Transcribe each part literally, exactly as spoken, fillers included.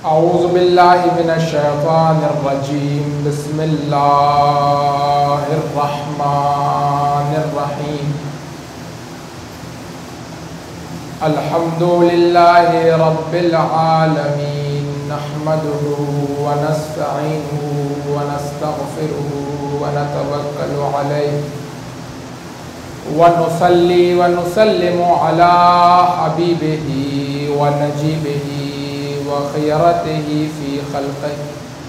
اعوذ باللہ من الشیطان الرجیم بسم اللہ الرحمن الرحیم الحمد للہ رب العالمین نحمده ونستعینه ونستغفره ونتوکل علیہ ونصلی ونسلم علی حبیبہ ونجیبہ وخیرته فی خلقه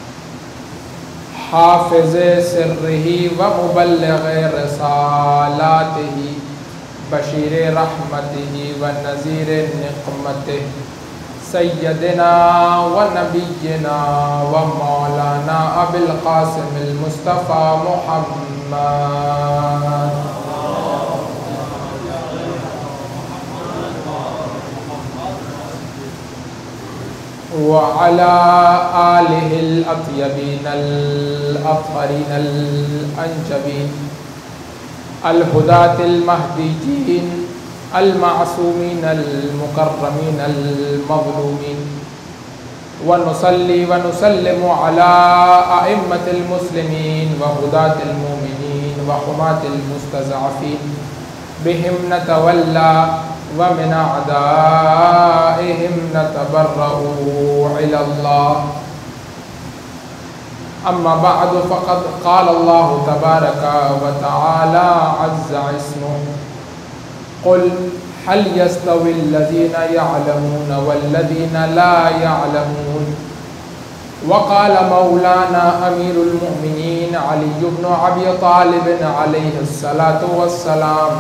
حافظ سرہ ومبلغ رسالاته بشیر رحمته ونذیر نقمته سیدنا ونبینا ومولانا ابی القاسم المصطفى محمد وعلى آلہ الاطیبین الاطہرین الانجبین الہداة المہدیین المعصومین المکرمین المظلومین ونصلی ونسلم علی ائمة المسلمین وہداة المؤمنین وحماة المستضعفین بہم نتولی ومن أعدائهم نتبرأ إلى الله أما بعد فقد قال الله تبارك وتعالى عز اسمه قل هل يستوي الذين يعلمون والذين لا يعلمون وقال مولانا أمير المؤمنين علي بن أبي طالب عليه الصلاة والسلام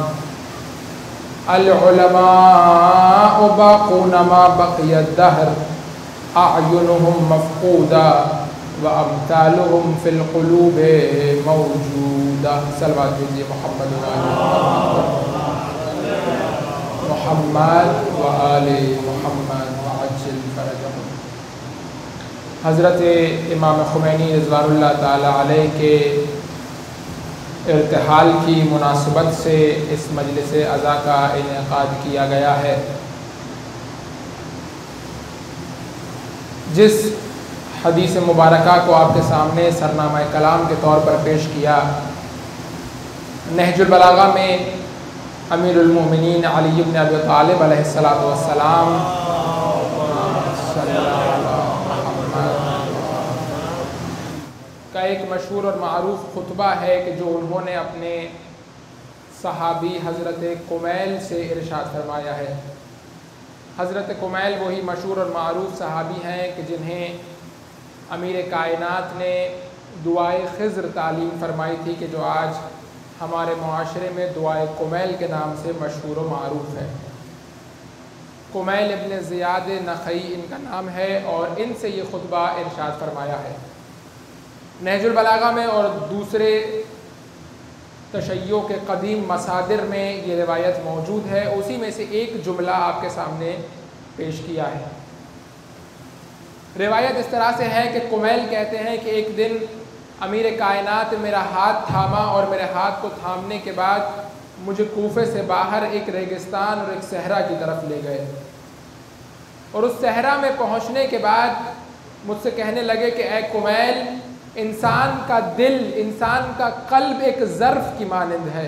العلماء باقون ما بقي الدهر أعينهم مفقودا وأمثالهم في القلوب موجودا صلوات جزی محمد محمد وآل محمد وعجل فرجهم۔ حضرت امام خمینی رضوان اللہ تعالی علیہ کے ارتحال کی مناسبت سے اس مجلس عزا کا انعقاد کیا گیا ہے۔ جس حدیث مبارکہ کو آپ کے سامنے سرنامہ کلام کے طور پر پیش کیا، نہج البلاغہ میں امیر المومنین علی بن ابی طالب علیہ السلام کا ایک مشہور اور معروف خطبہ ہے کہ جو انہوں نے اپنے صحابی حضرت کمیل سے ارشاد فرمایا ہے۔ حضرت کمیل وہی مشہور اور معروف صحابی ہیں کہ جنہیں امیر کائنات نے دعائے خضر تعلیم فرمائی تھی کہ جو آج ہمارے معاشرے میں دعائے کمیل کے نام سے مشہور و معروف ہے۔ کمیل ابن زیاد نخعی ان کا نام ہے اور ان سے یہ خطبہ ارشاد فرمایا ہے۔ نہج البلاغہ میں اور دوسرے تشیع کے قدیم مصادر میں یہ روایت موجود ہے، اسی میں سے ایک جملہ آپ کے سامنے پیش کیا ہے۔ روایت اس طرح سے ہے کہ کمیل کہتے ہیں کہ ایک دن امیر کائنات میرا ہاتھ تھاما اور میرے ہاتھ کو تھامنے کے بعد مجھے کوفے سے باہر ایک ریگستان اور ایک صحرا کی طرف لے گئے، اور اس صحرا میں پہنچنے کے بعد مجھ سے کہنے لگے کہ اے کمیل، انسان کا دل، انسان کا قلب ایک ظرف کی مانند ہے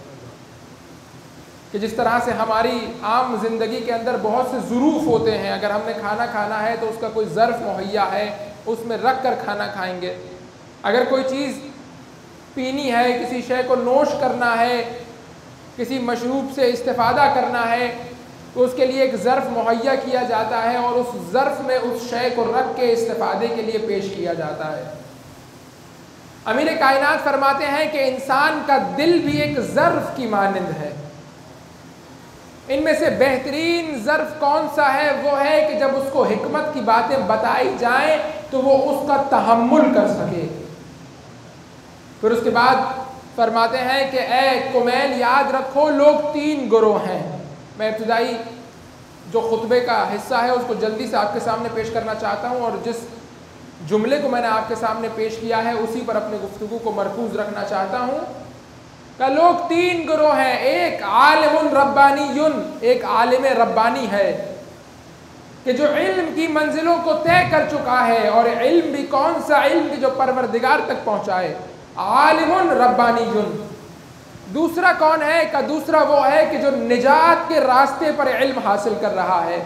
کہ جس طرح سے ہماری عام زندگی کے اندر بہت سے ظروف ہوتے ہیں، اگر ہم نے کھانا کھانا ہے تو اس کا کوئی ظرف مہیا ہے، اس میں رکھ کر کھانا کھائیں گے۔ اگر کوئی چیز پینی ہے، کسی شے کو نوش کرنا ہے، کسی مشروب سے استفادہ کرنا ہے تو اس کے لیے ایک ظرف مہیا کیا جاتا ہے اور اس ظرف میں اس شے کو رکھ کے استفادے کے لیے پیش کیا جاتا ہے۔ امیر کائنات فرماتے ہیں کہ انسان کا دل بھی ایک ظرف کی مانند ہے۔ ان میں سے بہترین ظرف کون سا ہے؟ وہ ہے کہ جب اس کو حکمت کی باتیں بتائی جائیں تو وہ اس کا تحمل کر سکے۔ پھر اس کے بعد فرماتے ہیں کہ اے کمیل، یاد رکھو لوگ تین گروہ ہیں۔ میں ابتدائی جو خطبے کا حصہ ہے اس کو جلدی سے آپ کے سامنے پیش کرنا چاہتا ہوں، اور جس جملے کو میں نے آپ کے سامنے پیش کیا ہے اسی پر اپنے گفتگو کو مرکوز رکھنا چاہتا ہوں کہ لوگ تین گروہ ہیں۔ ایک عالم ربانی، ایک عالم ربانی ہے کہ کہ جو علم کی منزلوں کو طے کر چکا ہے، اور علم بھی کون سا علم کہ جو پروردگار تک پہنچائے، عالم ربانی۔ دوسرا کون ہے؟ کہ دوسرا وہ ہے کہ جو نجات کے راستے پر علم حاصل کر رہا ہے،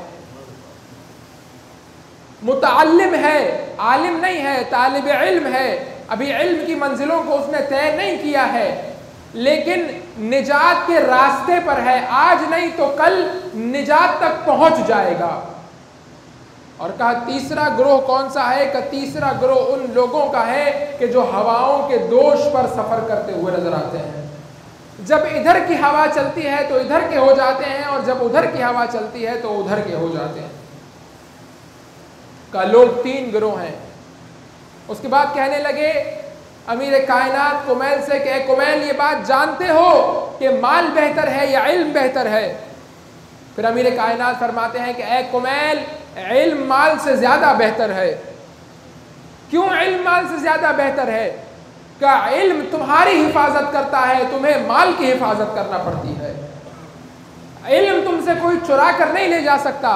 متعلم ہے، عالم نہیں ہے، طالب علم ہے، ابھی علم کی منزلوں کو اس نے طے نہیں کیا ہے، لیکن نجات کے راستے پر ہے، آج نہیں تو کل نجات تک پہنچ جائے گا۔ اور کہا تیسرا گروہ کون سا ہے؟ کہ تیسرا گروہ ان لوگوں کا ہے کہ جو ہواؤں کے دوش پر سفر کرتے ہوئے نظر آتے ہیں، جب ادھر کی ہوا چلتی ہے تو ادھر کے ہو جاتے ہیں، اور جب ادھر کی ہوا چلتی ہے تو ادھر کے ہو جاتے ہیں۔ کہ لوگ تین گروہ ہیں۔ اس کے بعد کہنے لگے امیر کائنات کمیل سے کہ اے کمیل، یہ بات جانتے ہو کہ مال بہتر ہے یا علم بہتر ہے؟ پھر امیر کائنات فرماتے ہیں کہ اے کمیل، علم مال سے زیادہ بہتر ہے۔ کیوں علم مال سے زیادہ بہتر ہے؟ کہ علم تمہاری حفاظت کرتا ہے، تمہیں مال کی حفاظت کرنا پڑتی ہے۔ علم تم سے کوئی چرا کر نہیں لے جا سکتا،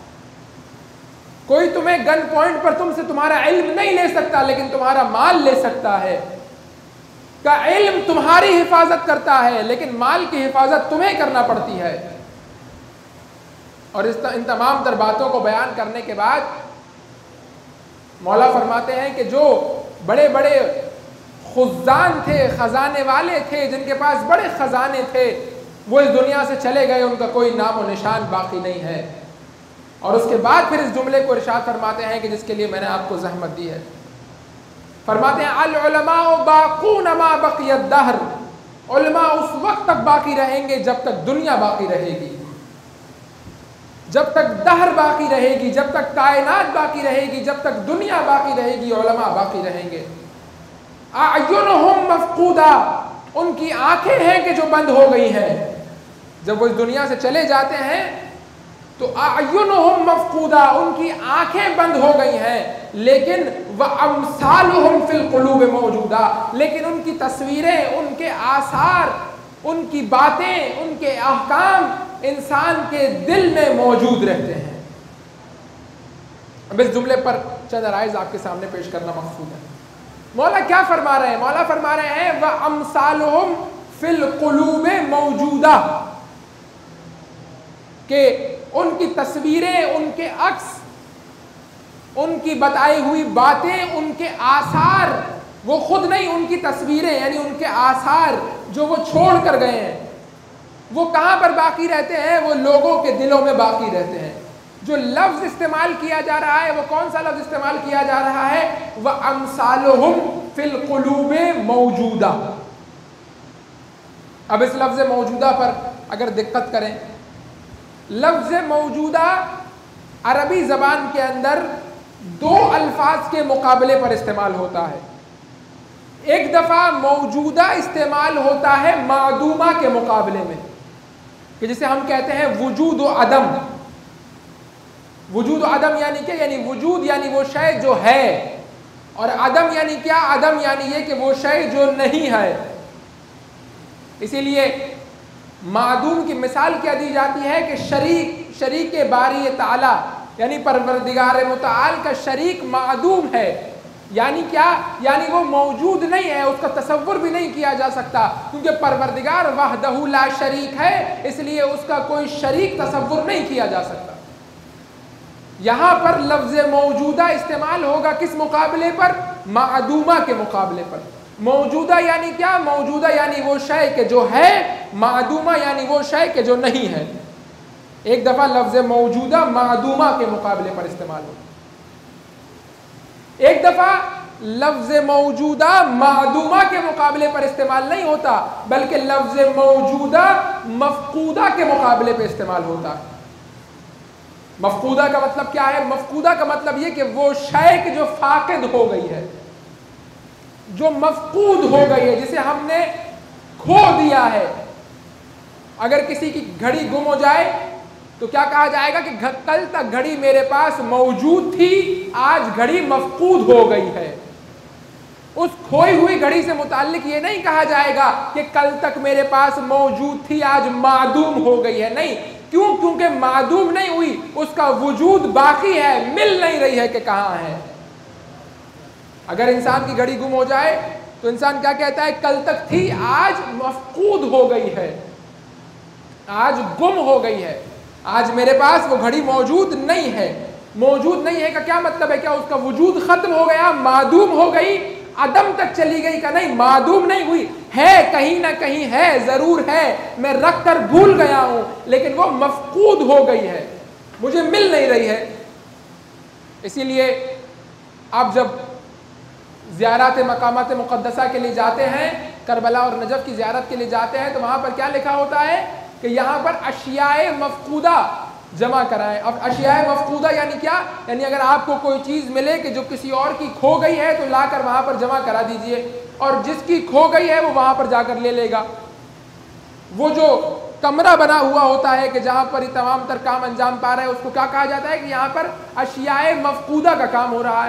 کوئی تمہیں گن پوائنٹ پر تم سے تمہارا علم نہیں لے سکتا، لیکن تمہارا مال لے سکتا ہے۔ کہ علم تمہاری حفاظت کرتا ہے، لیکن مال کی حفاظت تمہیں کرنا پڑتی ہے۔ اور ان تمام تر باتوں کو بیان کرنے کے بعد مولا فرماتے ہیں کہ جو بڑے بڑے خزان تھے، خزانے والے تھے، جن کے پاس بڑے خزانے تھے، وہ اس دنیا سے چلے گئے، ان کا کوئی نام و نشان باقی نہیں ہے۔ اور اس کے بعد پھر اس جملے کو ارشاد فرماتے ہیں کہ جس کے لیے میں نے آپ کو زحمت دی ہے، فرماتے ہیں العلماء باقون ما بقی الدہر، علماء اس وقت تک باقی رہیں گے جب تک دنیا باقی رہے گی، جب تک دہر باقی رہے گی، جب تک کائنات باقی رہے گی، جب تک دنیا باقی رہے گی، علماء باقی رہیں گے۔ اعینہم مفقودہ، ان کی آنکھیں ہیں کہ جو بند ہو گئی ہیں، جب وہ اس دنیا سے چلے جاتے ہیں تو اعینہم مفقودہ، ان کی آنکھیں بند ہو گئی ہیں، لیکن وامثالہم فی القلوب موجودہ، لیکن ان کی تصویریں، ان کے آثار، ان کی باتیں، ان کے احکام انسان کے دل میں موجود رہتے ہیں۔ اب اس جملے پر چند رائز آپ کے سامنے پیش کرنا مقصود ہے۔ مولا کیا فرما رہے ہیں؟ مولا فرما رہے ہیں وَأَمْثَالُهُمْ فِي الْقُلُوبِ مَوْجُودَةٌ، کہ ان کی تصویریں، ان کے عکس، ان کی بتائی ہوئی باتیں، ان کے آثار، وہ خود نہیں، ان کی تصویریں یعنی ان کے آثار جو وہ چھوڑ کر گئے ہیں، وہ کہاں پر باقی رہتے ہیں؟ وہ لوگوں کے دلوں میں باقی رہتے ہیں۔ جو لفظ استعمال کیا جا رہا ہے وہ کون سا لفظ استعمال کیا جا رہا ہے؟ وَأَمْثَالُهُمْ فِي الْقُلُوبِ مَوْجُودَةٌ۔ اب اس لفظ موجودہ پر اگر دقت کریں، لفظ موجودہ عربی زبان کے اندر دو الفاظ کے مقابلے پر استعمال ہوتا ہے۔ ایک دفعہ موجودہ استعمال ہوتا ہے معدومہ کے مقابلے میں، کہ جسے ہم کہتے ہیں وجود و عدم۔ وجود و عدم یعنی کیا؟ یعنی وجود یعنی وہ شے جو ہے، اور عدم یعنی کیا؟ عدم یعنی یہ کہ وہ شے جو نہیں ہے۔ اسی لیے معدوم کی مثال کیا دی جاتی ہے کہ شریک، شریک باری تعالی یعنی پروردگار متعال کا شریک معدوم ہے۔ یعنی کیا؟ یعنی وہ موجود نہیں ہے، اس کا تصور بھی نہیں کیا جا سکتا، کیونکہ پروردگار وحدہ لا شریک ہے، اس لیے اس کا کوئی شریک تصور نہیں کیا جا سکتا۔ یہاں پر لفظ موجودہ استعمال ہوگا کس مقابلے پر؟ معدومہ کے مقابلے پر۔ موجودہ یعنی کیا؟ موجودہ یعنی وہ شے کہ جو ہے، معدومہ یعنی وہ شے کہ جو نہیں ہے۔ ایک دفعہ لفظ موجودہ معدومہ کے مقابلے پر استعمال ہوگا، ایک دفعہ لفظ موجودہ معدومہ کے مقابلے پر استعمال نہیں ہوتا، بلکہ لفظ موجودہ مفقودہ کے مقابلے پہ استعمال ہوتا ہے۔ مفقودہ کا مطلب کیا ہے؟ مفقودہ کا مطلب یہ کہ وہ شے کہ جو فاقد ہو گئی ہے، جو مفقود ہو گئی ہے، جسے ہم نے کھو دیا ہے۔ اگر کسی کی گھڑی گم ہو جائے تو کیا کہا جائے گا کہ کل تک گھڑی میرے پاس موجود تھی، آج گھڑی مفقود ہو گئی ہے۔ اس کھوئی ہوئی گھڑی سے متعلق یہ نہیں کہا جائے گا کہ کل تک میرے پاس موجود تھی، آج معدوم ہو گئی ہے، نہیں، کیوں؟ کیونکہ معدوم نہیں ہوئی، اس کا وجود باقی ہے، مل نہیں رہی ہے کہ کہاں ہے۔ اگر انسان کی گھڑی گم ہو جائے تو انسان کیا کہتا ہے؟ کل تک تھی، آج مفقود ہو گئی ہے، آج گم ہو گئی ہے، آج میرے پاس وہ گھڑی موجود نہیں ہے۔ موجود نہیں ہے کا کیا مطلب ہے؟ کیا اس کا وجود ختم ہو گیا، معدوم ہو گئی، عدم تک چلی گئی؟ کا نہیں، معدوم نہیں ہوئی، ہے، کہیں نہ کہیں ہے، ضرور ہے، میں رکھ کر بھول گیا ہوں، لیکن وہ مفقود ہو گئی ہے، مجھے مل نہیں رہی ہے۔ اسی لیے آپ جب زیارات مقامات مقدسہ کے لیے جاتے ہیں، کربلا اور نجف کی زیارت کے لیے جاتے ہیں، تو وہاں پر کیا لکھا ہوتا ہے کہ یہاں پر اشیاء مفقودہ جمع کرائیں۔ اب اشیاء مفقودہ یعنی کیا؟ یعنی اگر آپ کو کوئی چیز ملے کہ جو کسی اور کی کھو گئی ہے تو لا کر وہاں پر جمع کرا دیجئے، اور جس کی کھو گئی ہے وہ وہاں پر جا کر لے لے گا۔ وہ جو کمرہ بنا ہوا ہوتا ہے کہ جہاں پر یہ تمام تر کام انجام پا رہے ہیں، اس کو کیا کہا جاتا ہے کہ یہاں پر اشیاء مفقودہ کا کام ہو رہا ہے۔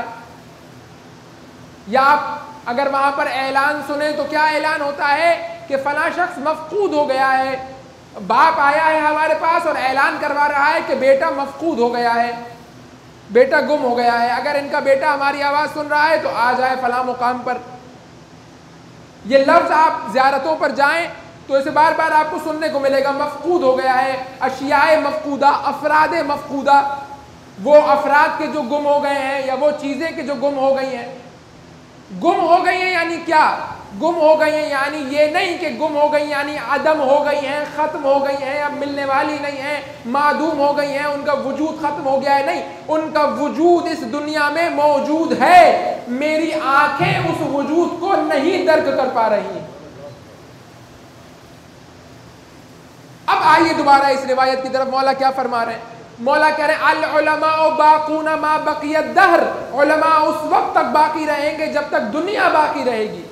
یا آپ اگر وہاں پر اعلان سنیں تو کیا اعلان ہوتا ہے کہ فلاں شخص مفقود ہو گیا ہے، باپ آیا ہے ہمارے پاس اور اعلان کروا رہا ہے کہ بیٹا مفقود ہو گیا ہے، بیٹا گم ہو گیا ہے، اگر ان کا بیٹا ہماری آواز سن رہا ہے تو آ جائے فلاں مقام پر۔ یہ لفظ آپ زیارتوں پر جائیں تو اسے بار بار آپ کو سننے کو ملے گا، مفقود ہو گیا ہے، اشیاء مفقودہ، افراد مفقودہ، وہ افراد کے جو گم ہو گئے ہیں یا وہ چیزیں کہ جو گم ہو گئی ہیں۔ گم ہو گئی ہیں یعنی کیا؟ گم ہو گئی ہیں یعنی یہ نہیں کہ گم ہو گئی یعنی عدم ہو گئی ہیں، ختم ہو گئی ہیں، اب ملنے والی نہیں ہیں، معدوم ہو گئی ہیں، ان کا وجود ختم ہو گیا ہے، نہیں، ان کا وجود اس دنیا میں موجود ہے، میری آنکھیں اس وجود کو نہیں درک کر پا رہی۔ اب آئیے دوبارہ اس روایت کی طرف، مولا کیا فرما رہے ہیں؟ مولا کہہ رہے ہیں العلماء باقون ما بقی الدہر، علماء اس وقت تک باقی رہیں گے جب تک دنیا باقی رہے گی۔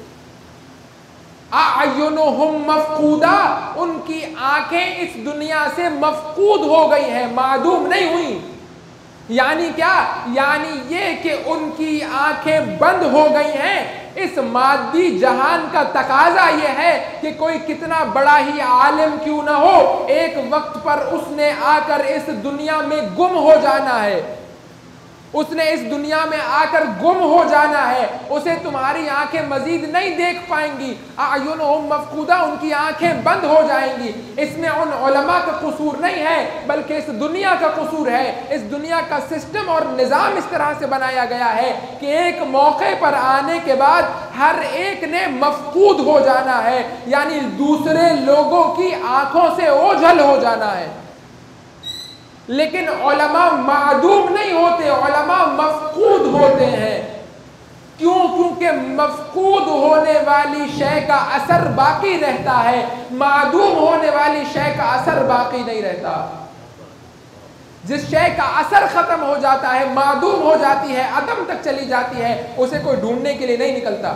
اعینہم مفقودہ، ان کی آنکھیں اس دنیا سے مفقود ہو گئی ہیں، معدوم نہیں ہوئی۔ یعنی کیا؟ یعنی یہ کہ ان کی آنکھیں بند ہو گئی ہیں۔ اس مادی جہان کا تقاضا یہ ہے کہ کوئی کتنا بڑا ہی عالم کیوں نہ ہو، ایک وقت پر اس نے آ کر اس دنیا میں گم ہو جانا ہے، اس نے اس دنیا میں آ کر گم ہو جانا ہے، اسے تمہاری آنکھیں مزید نہیں دیکھ پائیں گی۔ اعینہم مفقودہ، ان کی آنکھیں بند ہو جائیں گی۔ اس میں ان علماء کا قصور نہیں ہے بلکہ اس دنیا کا قصور ہے۔ اس دنیا کا سسٹم اور نظام اس طرح سے بنایا گیا ہے کہ ایک موقع پر آنے کے بعد ہر ایک نے مفقود ہو جانا ہے، یعنی دوسرے لوگوں کی آنکھوں سے اوجھل ہو جانا ہے۔ لیکن علماء معدوم نہیں ہوتے، علماء مفقود ہوتے ہیں۔ کیوں؟ کیونکہ مفقود ہونے والی شے کا اثر باقی رہتا ہے، معدوم ہونے والی شے کا اثر باقی نہیں رہتا۔ جس شے کا اثر ختم ہو جاتا ہے، معدوم ہو جاتی ہے، عدم تک چلی جاتی ہے، اسے کوئی ڈھونڈنے کے لیے نہیں نکلتا۔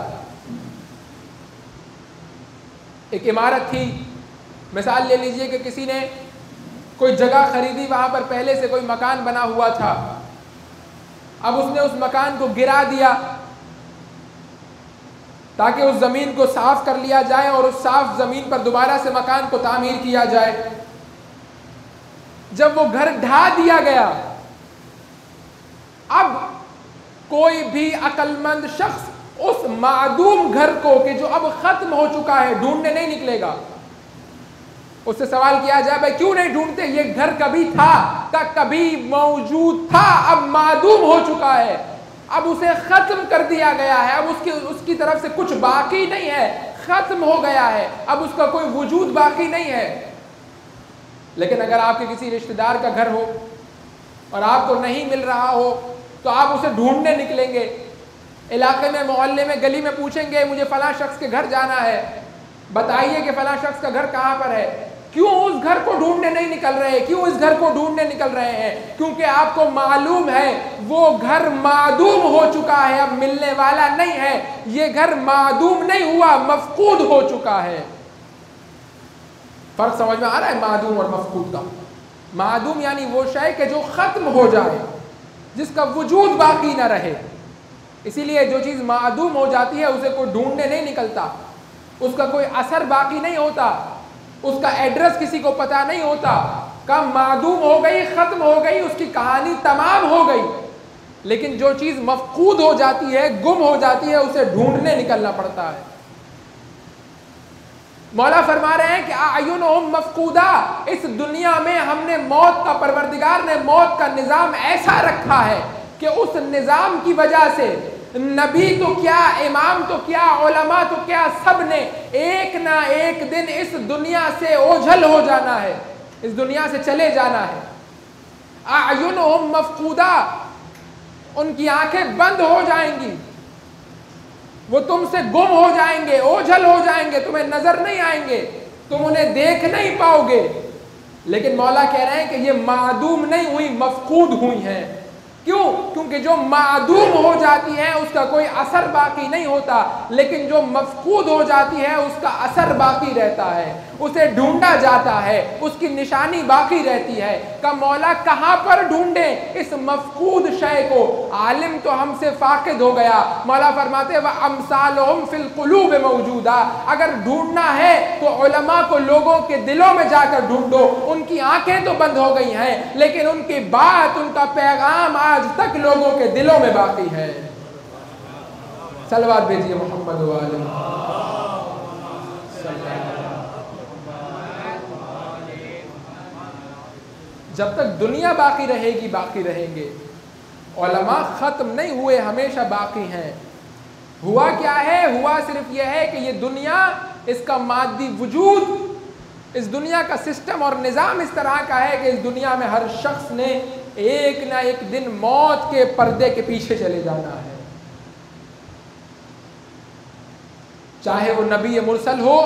ایک عمارت تھی، مثال لے لیجئے کہ کسی نے کوئی جگہ خریدی، وہاں پر پہلے سے کوئی مکان بنا ہوا تھا، اب اس نے اس مکان کو گرا دیا تاکہ اس زمین کو صاف کر لیا جائے اور اس صاف زمین پر دوبارہ سے مکان کو تعمیر کیا جائے۔ جب وہ گھر ڈھا دیا گیا، اب کوئی بھی عقل مند شخص اس معدوم گھر کو کہ جو اب ختم ہو چکا ہے ڈھونڈنے نہیں نکلے گا۔ اس سے سوال کیا جائے بھائی کیوں نہیں ڈھونڈتے؟ یہ گھر کبھی تھا، کبھی موجود تھا، اب معدوم ہو چکا ہے، اب اسے ختم کر دیا گیا ہے، اب اس کی اس کی طرف سے کچھ باقی نہیں ہے، ختم ہو گیا ہے، اب اس کا کوئی وجود باقی نہیں ہے۔ لیکن اگر آپ کے کسی رشتہ دار کا گھر ہو اور آپ کو نہیں مل رہا ہو تو آپ اسے ڈھونڈنے نکلیں گے، علاقے میں، محلے میں، گلی میں پوچھیں گے مجھے فلاں شخص کے گھر جانا ہے، بتائیے کہ فلاں شخص کا گھر کہاں پر ہے۔ کیوں اس گھر کو ڈھونڈنے نہیں نکل رہے؟ کیوں اس گھر کو ڈھونڈنے نکل رہے ہیں؟ کیونکہ آپ کو معلوم ہے وہ گھر معدوم ہو چکا ہے، اب ملنے والا نہیں ہے۔ یہ گھر معدوم نہیں ہوا، مفقود ہو چکا ہے۔ فرق سمجھ میں آ رہا ہے معدوم اور مفقود کا؟ معدوم یعنی وہ شے کہ جو ختم ہو جائے، جس کا وجود باقی نہ رہے۔ اسی لیے جو چیز معدوم ہو جاتی ہے اسے کوئی ڈھونڈنے نہیں نکلتا، اس کا کوئی اثر باقی نہیں ہوتا، اس کا ایڈریس کسی کو پتہ نہیں ہوتا، کا معدوم ہو گئی، ختم ہو گئی، اس کی کہانی تمام ہو گئی. لیکن جو چیز مفقود ہو جاتی ہے، گم ہو جاتی ہے، اسے ڈھونڈنے نکلنا پڑتا ہے. مولا فرما رہے ہیں کہ اعینہم مفقودہ، اس دنیا میں ہم نے موت کا، پروردگار نے موت کا نظام ایسا رکھا ہے کہ اس نظام کی وجہ سے نبی تو کیا، امام تو کیا، علماء تو کیا، سب نے ایک نہ ایک دن اس دنیا سے اوجھل ہو جانا ہے، اس دنیا سے چلے جانا ہے. اعینہم مفقودہ، ان کی آنکھیں بند ہو جائیں گی، وہ تم سے گم ہو جائیں گے، اوجھل ہو جائیں گے، تمہیں نظر نہیں آئیں گے، تم انہیں دیکھ نہیں پاؤ گے. لیکن مولا کہہ رہے ہیں کہ یہ معدوم نہیں ہوئی، مفقود ہوئی ہیں. کیوں؟ کیونکہ جو معدوم ہو جاتی ہے اس کا کوئی اثر باقی نہیں ہوتا، لیکن جو مفقود ہو جاتی ہے اس کا اثر باقی رہتا ہے، اسے ڈھونڈا جاتا ہے، اس کی نشانی باقی رہتی ہے. کہ مولا کہاں پر ڈھونڈیں اس مفقود شے کو؟ عالم تو ہم سے فاقد ہو گیا. مولا فرماتے وَأَمْثَالُهُمْ فِي الْقُلُوبِ مَوْجُودًا، اگر ڈھونڈنا ہے تو علماء کو لوگوں کے دلوں میں جا کر ڈھونڈو. ان کی آنکھیں تو بند ہو گئی ہیں لیکن ان کی بات، ان کا پیغام آج تک لوگوں کے دلوں میں باقی ہے. صلوات بھیجیے محمد و آلہ. جب تک دنیا باقی رہے گی باقی رہیں گے. علماء ختم نہیں ہوئے، ہمیشہ باقی ہیں. ہوا کیا ہے؟ ہوا صرف یہ ہے کہ یہ دنیا، اس کا مادی وجود، اس دنیا کا سسٹم اور نظام اس طرح کا ہے کہ اس دنیا میں ہر شخص نے ایک نہ ایک دن موت کے پردے کے پیچھے چلے جانا ہے. چاہے وہ نبی مرسل ہو،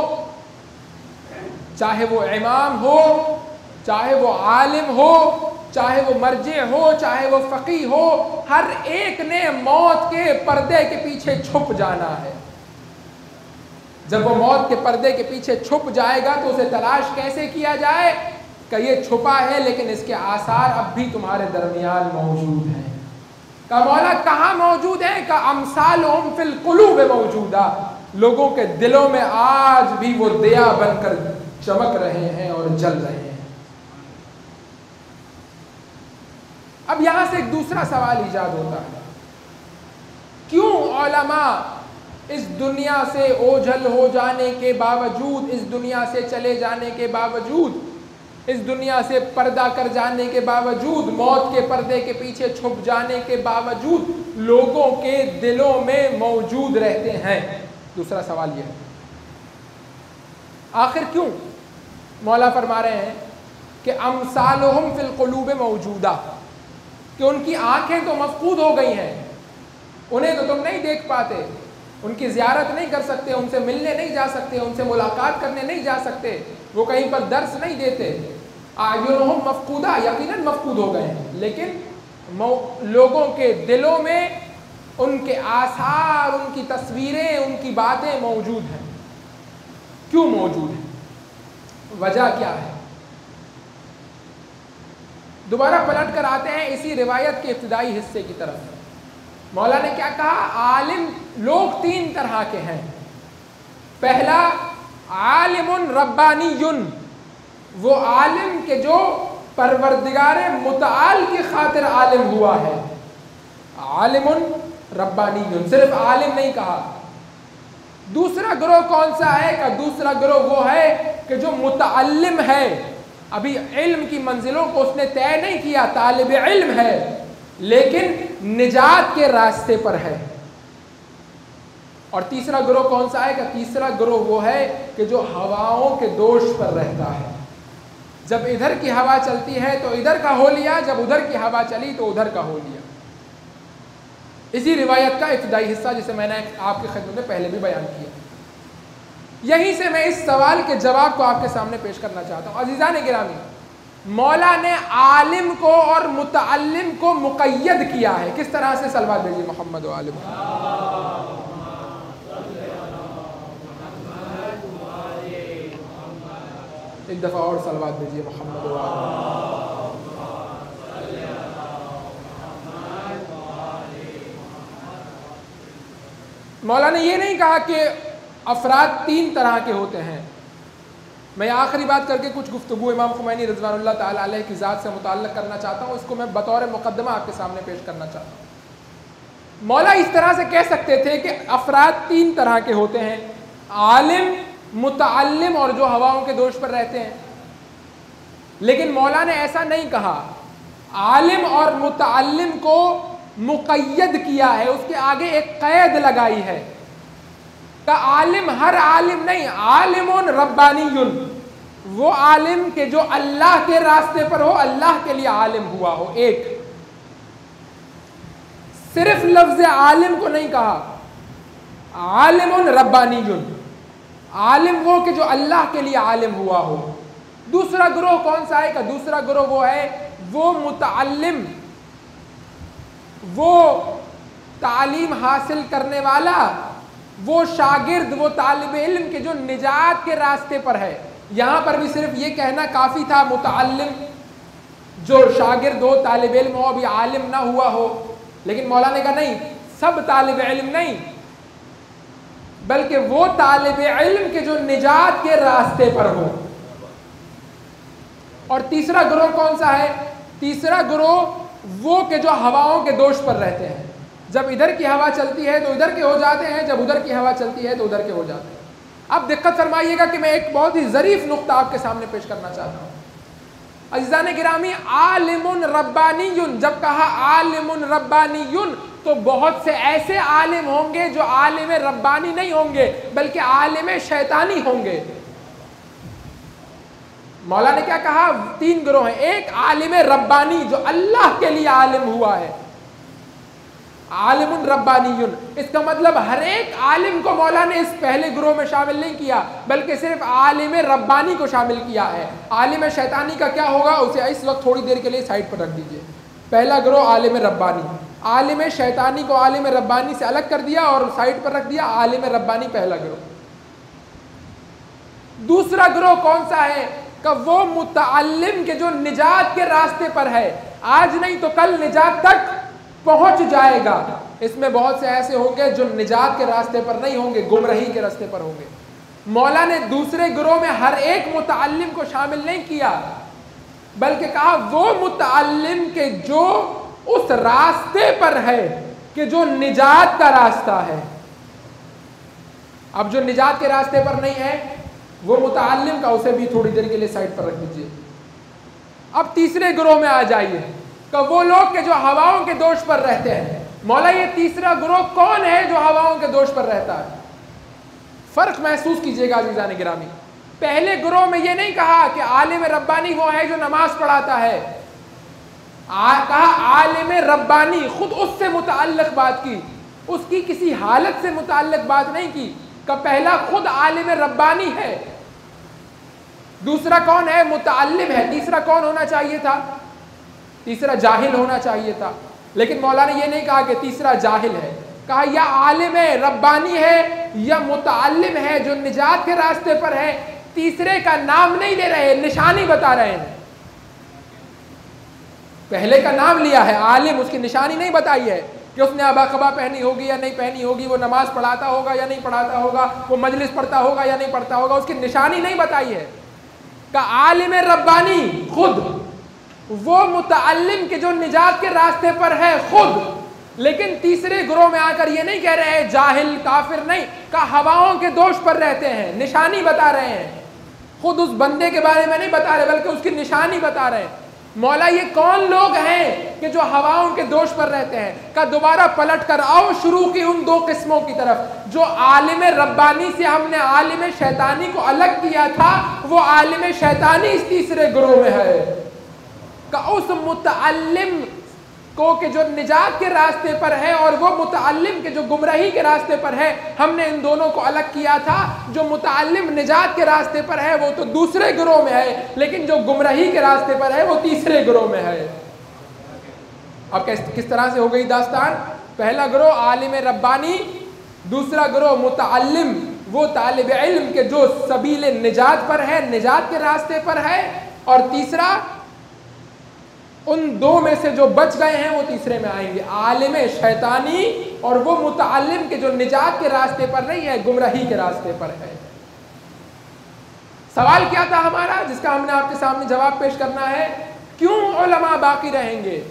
چاہے وہ امام ہو، چاہے وہ عالم ہو، چاہے وہ مرجع ہو، چاہے وہ فقیہ ہو، ہر ایک نے موت کے پردے کے پیچھے چھپ جانا ہے. جب وہ موت کے پردے کے پیچھے چھپ جائے گا تو اسے تلاش کیسے کیا جائے کہ یہ چھپا ہے لیکن اس کے آثار اب بھی تمہارے درمیان موجود ہیں. کہ مولا کہاں موجود ہیں؟ کہ امثالہم فی القلوب موجودہ، لوگوں کے دلوں میں آج بھی وہ دیا بن کر چمک رہے ہیں اور جل رہے ہیں. اب یہاں سے ایک دوسرا سوال ایجاد ہوتا ہے، کیوں علماء اس دنیا سے اوجھل ہو جانے کے باوجود، اس دنیا سے چلے جانے کے باوجود، اس دنیا سے پردہ کر جانے کے باوجود، موت کے پردے کے پیچھے چھپ جانے کے باوجود لوگوں کے دلوں میں موجود رہتے ہیں؟ دوسرا سوال یہ ہے، آخر کیوں؟ مولا فرما رہے ہیں کہ امثالہم فی القلوب موجودہ، کہ ان کی آنکھیں تو مفقود ہو گئی ہیں، انہیں تو تم نہیں دیکھ پاتے، ان کی زیارت نہیں کر سکتے، ان سے ملنے نہیں جا سکتے، ان سے ملاقات کرنے نہیں جا سکتے، وہ کہیں پر درس نہیں دیتے. اعینہم مفقودہ، یقیناً مفقود ہو گئے ہیں، لیکن لوگوں کے دلوں میں ان کے آثار، ان کی تصویریں، ان کی باتیں موجود ہیں. کیوں موجود ہیں؟ وجہ کیا ہے؟ دوبارہ پلٹ کر آتے ہیں اسی روایت کے ابتدائی حصے کی طرف. مولا نے کیا کہا؟ عالم لوگ تین طرح کے ہیں. پہلا عالم ربانی، وہ عالم کہ جو پروردگار متعال کی خاطر عالم ہوا ہے. عالم ربانی، صرف عالم نہیں کہا. دوسرا گروہ کون سا ہے؟ کہ دوسرا گروہ وہ ہے کہ جو متعلم ہے، ابھی علم کی منزلوں کو اس نے طے نہیں کیا، طالب علم ہے لیکن نجات کے راستے پر ہے. اور تیسرا گروہ کون سا ہے؟ کہ تیسرا گروہ وہ ہے کہ جو ہواؤں کے دوش پر رہتا ہے. جب ادھر کی ہوا چلتی ہے تو ادھر کا ہو لیا، جب ادھر کی ہوا چلی تو ادھر کا ہو لیا. اسی روایت کا ابتدائی حصہ جسے میں نے آپ کی خدمت میں پہلے بھی بیان کیا. یہیں سے میں اس سوال کے جواب کو آپ کے سامنے پیش کرنا چاہتا ہوں. عزیزان گرامی، مولا نے عالم کو اور متعلم کو مقید کیا ہے. کس طرح سے؟ صلوات بھیجیے محمد و آلہ. ایک دفعہ اور صلوات بھیجیے محمد و آلہ. مولا نے یہ نہیں کہا کہ افراد تین طرح کے ہوتے ہیں. میں آخری بات کر کے کچھ گفتگو امام خمینی رضوان اللہ تعالیٰ علیہ کی ذات سے متعلق کرنا چاہتا ہوں، اس کو میں بطور مقدمہ آپ کے سامنے پیش کرنا چاہتا ہوں۔ مولا اس طرح سے کہہ سکتے تھے کہ افراد تین طرح کے ہوتے ہیں، عالم، متعلم اور جو ہواؤں کے دوش پر رہتے ہیں، لیکن مولا نے ایسا نہیں کہا۔ عالم اور متعلم کو مقید کیا ہے، اس کے آگے ایک قید لگائی ہے کہ عالم ہر عالم نہیں، عالم ربانی، وہ عالم کہ جو اللہ کے راستے پر ہو، اللہ کے لیے عالم ہوا ہو۔ ایک صرف لفظ عالم کو نہیں کہا، عالم ربانی، عالم وہ کہ جو اللہ کے لیے عالم ہوا ہو۔ دوسرا گروہ کون سا ہے؟ کہ دوسرا گروہ وہ ہے وہ متعلم، وہ تعلیم حاصل کرنے والا، وہ شاگرد، وہ طالب علم کے جو نجات کے راستے پر ہے۔ یہاں پر بھی صرف یہ کہنا کافی تھا متعلم، جو شاگرد ہو، طالب علم ہو، ابھی عالم نہ ہوا ہو، لیکن مولا نے کہا نہیں، سب طالب علم نہیں، بلکہ وہ طالب علم کے جو نجات کے راستے پر ہو۔ اور تیسرا گروہ کون سا ہے؟ تیسرا گروہ وہ کہ جو ہواؤں کے دوش پر رہتے ہیں، جب ادھر کی ہوا چلتی ہے تو ادھر کے ہو جاتے ہیں، جب ادھر کی ہوا چلتی ہے تو ادھر کے ہو جاتے ہیں۔ اب دقت فرمائیے گا کہ میں ایک بہت ہی ظریف نقطہ آپ کے سامنے پیش کرنا چاہتا ہوں۔ عزیزان گرامی، عالم ربانی، جب کہا عالم ربانی تو بہت سے ایسے عالم ہوں گے جو عالم ربانی نہیں ہوں گے بلکہ عالم شیطانی ہوں گے۔ مولا نے کیا کہا؟ تین گروہ ہیں، ایک عالم ربانی جو اللہ کے لیے عالم ہوا ہے، عالم ربانی، اس کا مطلب ہر ایک عالم کو مولا نے اس پہلے گروہ میں شامل نہیں کیا بلکہ صرف عالم ربانی کو شامل کیا ہے۔ عالم شیطانی کا کیا ہوگا اسے اس وقت تھوڑی دیر کے لیے سائٹ پر رکھ دیجئے۔ پہلا گروہ عالم ربانی، عالم شیطانی کو عالم ربانی سے الگ کر دیا اور سائٹ پر رکھ دیا، عالم ربانی پہلا گروہ۔ دوسرا گروہ کون سا ہے؟ کہ وہ متعلم کے جو نجات کے راستے پر ہے، آج نہیں تو کل نجات تک پہنچ جائے گا۔ اس میں بہت سے ایسے ہوں گے جو نجات کے راستے پر نہیں ہوں گے، گمراہی کے راستے پر ہوں گے۔ مولا نے دوسرے گروہ میں ہر ایک متعلم کو شامل نہیں کیا بلکہ کہا وہ متعلم کے جو اس راستے پر ہے کہ جو نجات کا راستہ ہے۔ اب جو نجات کے راستے پر نہیں ہے وہ متعلم کا، اسے بھی تھوڑی دیر کے لیے سائٹ پر رکھ دیجئے۔ اب تیسرے گروہ میں آ جائیے کہ وہ لوگ کہ جو ہواؤں کے دوش پر رہتے ہیں۔ مولا یہ تیسرا گروہ کون ہے جو ہواؤں کے دوش پر رہتا ہے؟ فرق محسوس کیجئے گا عزیزان گرامی۔ پہلے گروہ میں یہ نہیں کہا کہ عالم ربانی وہ ہے جو نماز پڑھاتا ہے، کہا عالم ربانی، خود اس سے متعلق بات کی، اس کی کسی حالت سے متعلق بات نہیں کی کہ پہلا خود عالم ربانی ہے، دوسرا کون ہے؟ متعلم ہے۔ تیسرا کون ہونا چاہیے تھا؟ تیسرا جاہل ہونا چاہیے تھا، لیکن مولا نے یہ نہیں کہا کہ تیسرا جاہل ہے، کہا یا عالم ربانی ہے یا متعلم ہے جو نجات کے راستے پر ہے۔ تیسرے کا نام نہیں لے رہے، نشانی بتا رہے ہیں۔ پہلے کا نام لیا ہے عالم، اس کی نشانی نہیں بتائی ہے کہ اس نے ابا قبا پہنی ہوگی یا نہیں پہنی ہوگی، وہ نماز پڑھاتا ہوگا یا نہیں پڑھاتا ہوگا، وہ مجلس پڑھتا ہوگا یا نہیں پڑھتا ہوگا، اس کی نشانی نہیں بتائی ہے۔ کہ عالم ربانی خود، وہ متعلم کے جو نجات کے راستے پر ہے خود، لیکن تیسرے گروہ میں آ کر یہ نہیں کہہ رہے جاہل کافر نہیں، کہ ہواؤں کے دوش پر رہتے ہیں، نشانی بتا رہے ہیں، خود اس بندے کے بارے میں نہیں بتا رہے بلکہ اس کی نشانی بتا رہے ہیں۔ مولا یہ کون لوگ ہیں کہ جو ہواؤں کے دوش پر رہتے ہیں؟ کہ دوبارہ پلٹ کر آؤ شروع کی ان دو قسموں کی طرف۔ جو عالم ربانی سے ہم نے عالم شیطانی کو الگ کیا تھا، وہ عالم شیطانی اس تیسرے گروہ میں ہے۔ کہ اس متعلم کو کہ جو نجات کے راستے پر ہے اور وہ متعلم کے جو گمراہی کے راستے پر ہے، ہم نے ان دونوں کو الگ کیا تھا۔ جو متعلم نجات کے راستے پر ہے وہ تو دوسرے گروہ میں ہے، لیکن جو گمراہی کے راستے پر ہے وہ تیسرے گروہ میں ہے۔ اب کس طرح سے ہو گئی داستان؟ پہلا گروہ عالم ربانی، دوسرا گروہ متعلم، وہ طالب علم کے جو سبیل نجات پر ہے، نجات کے راستے پر ہے، اور تیسرا ان دو میں سے جو بچ گئے ہیں وہ تیسرے میں آئیں گے، عالم شیطانی اور وہ متعلم کے جو نجات کے راستے پر نہیں ہے، گمراہی کے راستے پر ہے۔ سوال کیا تھا ہمارا جس کا ہم نے آپ کے سامنے جواب پیش کرنا ہے؟ کیوں علماء باقی رہیں گے؟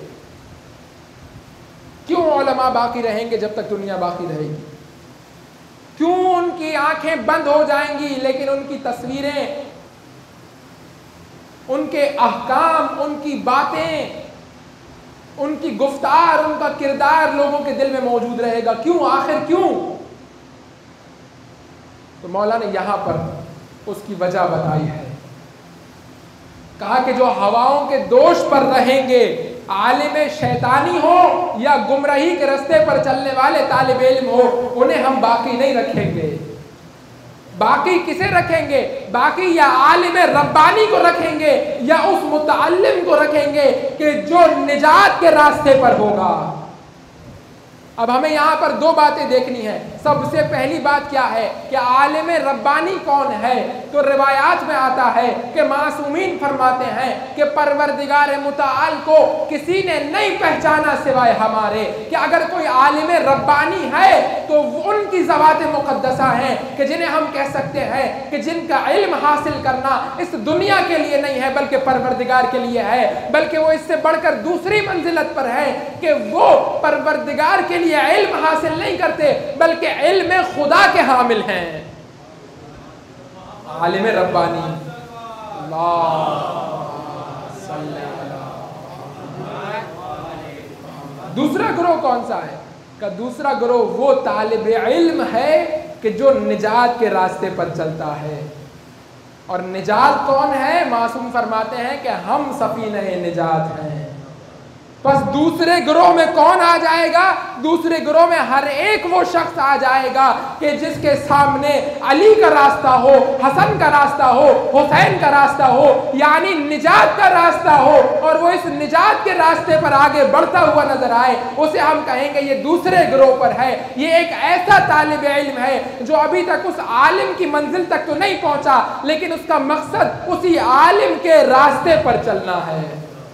کیوں علماء باقی رہیں گے جب تک دنیا باقی رہے گی؟ کیوں ان کی آنکھیں بند ہو جائیں گی لیکن ان کی تصویریں، ان کے احکام، ان کی باتیں، ان کی گفتار، ان کا کردار لوگوں کے دل میں موجود رہے گا؟ کیوں؟ آخر کیوں؟ تو مولا نے یہاں پر اس کی وجہ بتائی ہے. کہا کہ جو ہواؤں کے دوش پر رہیں گے، عالم شیطانی ہو یا گمراہی کے رستے پر چلنے والے طالب علم ہو، انہیں ہم باقی نہیں رکھیں گے. باقی کسے رکھیں گے؟ باقی یا عالم ربانی کو رکھیں گے یا اس متعلم کو رکھیں گے کہ جو نجات کے راستے پر ہوگا. اب ہمیں یہاں پر دو باتیں دیکھنی ہیں. سب سے پہلی بات کیا ہے کہ عالم ربانی کون ہے؟ تو روایات میں آتا ہے کہ معصومین فرماتے ہیں کہ پروردگار متعال کو کسی نے نہیں پہچانا سوائے ہمارے، کہ اگر کوئی عالم ربانی ہے تو ان کی ذوات مقدسہ ہیں کہ جنہیں ہم کہہ سکتے ہیں کہ جن کا علم حاصل کرنا اس دنیا کے لیے نہیں ہے بلکہ پروردگار کے لیے ہے، بلکہ وہ اس سے بڑھ کر دوسری منزلت پر ہے کہ وہ پروردگار کے لیے علم حاصل نہیں کرتے بلکہ علم خدا کے حامل ہیں. عالم ربانی. دوسرا گروہ کون سا ہے؟ کہ دوسرا گروہ وہ طالب علم ہے کہ جو نجات کے راستے پر چلتا ہے. اور نجات کون ہے؟ معصوم فرماتے ہیں کہ ہم سفینہ نجات ہیں. بس دوسرے گروہ میں کون آ جائے گا؟ دوسرے گروہ میں ہر ایک وہ شخص آ جائے گا کہ جس کے سامنے علی کا راستہ ہو، حسن کا راستہ ہو، حسین کا راستہ ہو، یعنی نجات کا راستہ ہو، اور وہ اس نجات کے راستے پر آگے بڑھتا ہوا نظر آئے. اسے ہم کہیں گے یہ دوسرے گروہ پر ہے. یہ ایک ایسا طالب علم ہے جو ابھی تک اس عالم کی منزل تک تو نہیں پہنچا لیکن اس کا مقصد اسی عالم کے راستے پر چلنا ہے.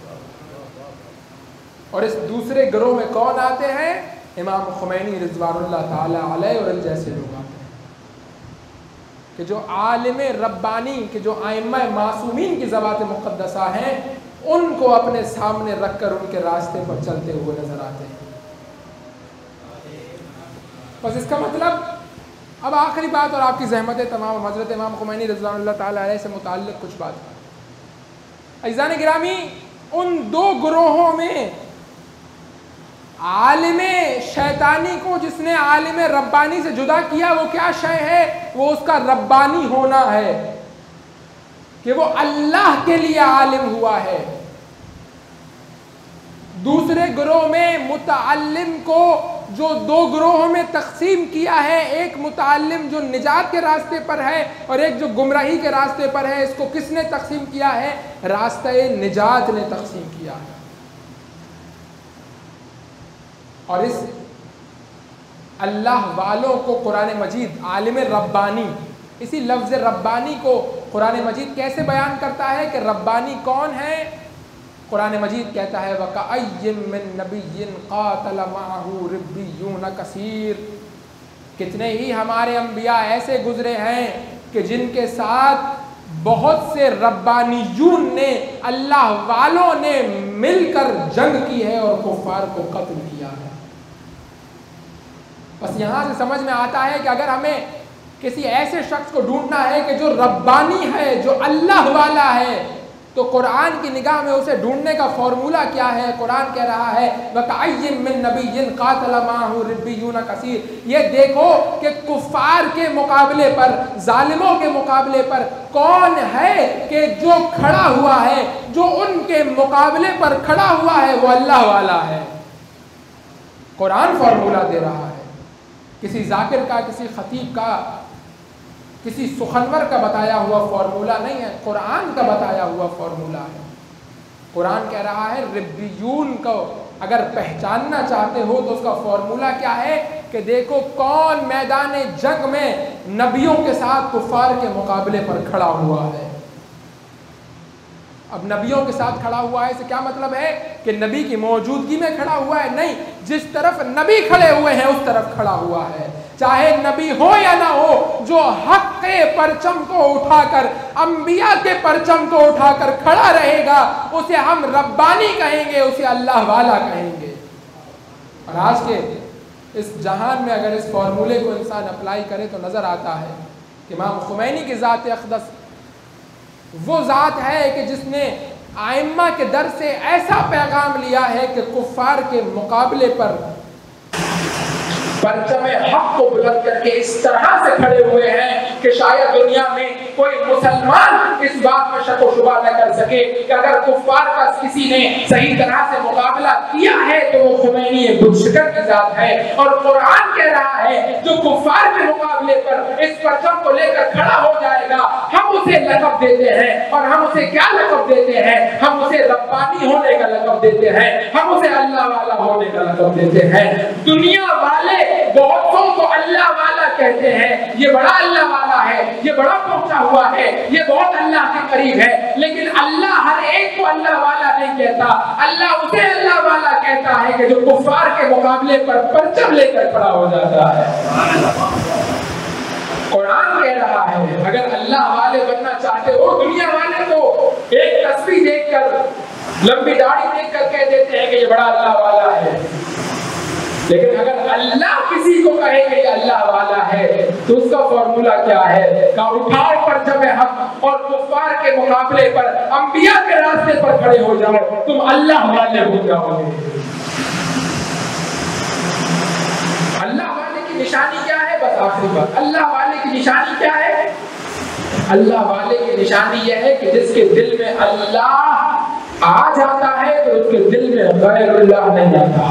اور اس دوسرے گروہ میں کون آتے ہیں؟ امام خمینی رضوان اللہ تعالی علیہ اور ان جیسے لوگ آتے ہیں کہ جو عالم ربانی کے جو ائمہ معصومین کی ذوات مقدسہ ہیں ان کو اپنے سامنے رکھ کر ان کے راستے پر چلتے ہوئے نظر آتے ہیں. بس اس کا مطلب اب آخری بات اور آپ کی زحمت تمام حضرت امام خمینی رضوان اللہ تعالی علیہ سے متعلق کچھ بات. عزیزان گرامی، ان دو گروہوں میں عالم شیطانی کو جس نے عالم ربانی سے جدا کیا وہ کیا شے ہے؟ وہ اس کا ربانی ہونا ہے کہ وہ اللہ کے لیے عالم ہوا ہے. دوسرے گروہ میں متعلم کو جو دو گروہوں میں تقسیم کیا ہے، ایک متعلم جو نجات کے راستے پر ہے اور ایک جو گمراہی کے راستے پر ہے، اس کو کس نے تقسیم کیا ہے؟ راستہ نجات نے تقسیم کیا ہے. اور اس اللہ والوں کو قرآن مجید عالم ربانی، اسی لفظ ربانی کو قرآن مجید کیسے بیان کرتا ہے کہ ربانی کون ہے؟ قرآن مجید کہتا ہے وَكَأَيٍّ مِّن نَبِيٍّ قَاتَلَ مَعَهُ رِبِّيُّونَ كَثِيرٌ، کتنے ہی ہمارے انبیاء ایسے گزرے ہیں کہ جن کے ساتھ بہت سے ربانیون نے، اللہ والوں نے مل کر جنگ کی ہے اور کفار کو قتل کیا ہے. بس یہاں سے سمجھ میں آتا ہے کہ اگر ہمیں کسی ایسے شخص کو ڈھونڈنا ہے کہ جو ربانی ہے، جو اللہ والا ہے، تو قرآن کی نگاہ میں اسے ڈھونڈنے کا فارمولہ کیا ہے؟ قرآن کہہ رہا ہے وَكَأَيٍّ مِّن نَبِيٍّ قَاتَلَ مَعَهُ رِبِّيُّونَ كَثِيرٌ. یہ دیکھو کہ کفار کے مقابلے پر، ظالموں کے مقابلے پر کون ہے کہ جو کھڑا ہوا ہے، جو ان کے مقابلے پر کھڑا ہوا ہے وہ اللہ والا ہے. قرآن فارمولہ دے رہا ہے، کسی ذاکر کا، کسی خطیب کا، کسی سخنور کا بتایا ہوا فارمولہ نہیں ہے، قرآن کا بتایا ہوا فارمولہ ہے. قرآن کہہ رہا ہے ربیون کو اگر پہچاننا چاہتے ہو تو اس کا فارمولہ کیا ہے کہ دیکھو کون میدان جنگ میں نبیوں کے ساتھ کفار کے مقابلے پر کھڑا ہوا ہے. اب نبیوں کے ساتھ کھڑا ہوا ہے، اس سے کیا مطلب ہے کہ نبی کی موجودگی میں کھڑا ہوا ہے؟ نہیں، جس طرف نبی کھڑے ہوئے ہیں اس طرف کھڑا ہوا ہے، چاہے نبی ہو یا نہ ہو۔ جو حق کے پرچم کو اٹھا کر، انبیاء کے پرچم کو اٹھا کر کھڑا رہے گا، اسے ہم ربانی کہیں گے، اسے اللہ والا کہیں گے۔ اور آج کے اس جہان میں اگر اس فارمولے کو انسان اپلائی کرے تو نظر آتا ہے کہ امام خمینی کی ذات اقدس وہ ذات ہے کہ جس نے ائمہ کے در سے ایسا پیغام لیا ہے کہ کفار کے مقابلے پر پرچم حق کو بلند کر کے اس طرح سے کھڑے ہوئے ہیں کہ شاید دنیا میں کوئی مسلمان اس بات میں شک و شبہ نہ کر سکے کہ اگر کفار کا کسی نے صحیح طرح سے مقابلہ کیا ہے تو وہ خمینی بتشکر کی ذات ہے۔ اور قرآن کہہ رہا ہے جو کفار کے مقابلے پر اس پرچم کو لے کر کھڑا ہو جائے گا، ہم اسے لقب دیتے ہیں۔ اور ہم اسے کیا لقب دیتے ہیں؟ ہم اسے ربانی ہونے کا لقب دیتے ہیں، ہم اسے اللہ والا ہونے کا لقب دیتے ہیں۔ دنیا والے بہتوں کو اللہ والا کہتے ہیں، یہ بڑا اللہ والا ہے، یہ بڑا پہنچا ہوا ہے، یہ بہت اللہ کے قریب ہے، لیکن اللہ ہر ایک کو اللہ والا نہیں کہتا۔ اللہ اسے اللہ والا کہتا ہے کہ جو کفار کے مقابلے پر پرچم لے کر کھڑا ہو جاتا ہے۔ قرآن کہہ رہا ہے اگر اللہ والے بننا چاہتے ہو، دنیا والے تو ایک تصویر دیکھ کر، لمبی داڑھی دیکھ کر کہہ دیتے ہیں کہ یہ بڑا اللہ والا ہے، لیکن اگر اللہ کسی کو کہے کہ یہ اللہ والا ہے تو اس کا فارمولا کیا ہے؟ کہ اٹھاؤ پرچم حق اور کفار کے مقابلے پر انبیاء کے راستے پر کھڑے ہو جاؤ، تم اللہ والے ہو جاؤ گے۔ اللہ والے کی نشانی کیا ہے؟ بس آخری بات، اللہ والے کی نشانی کیا ہے؟ اللہ والے کی نشانی یہ ہے کہ جس کے دل میں اللہ آ جاتا ہے تو اس کے دل میں غیر اللہ نہیں آتا۔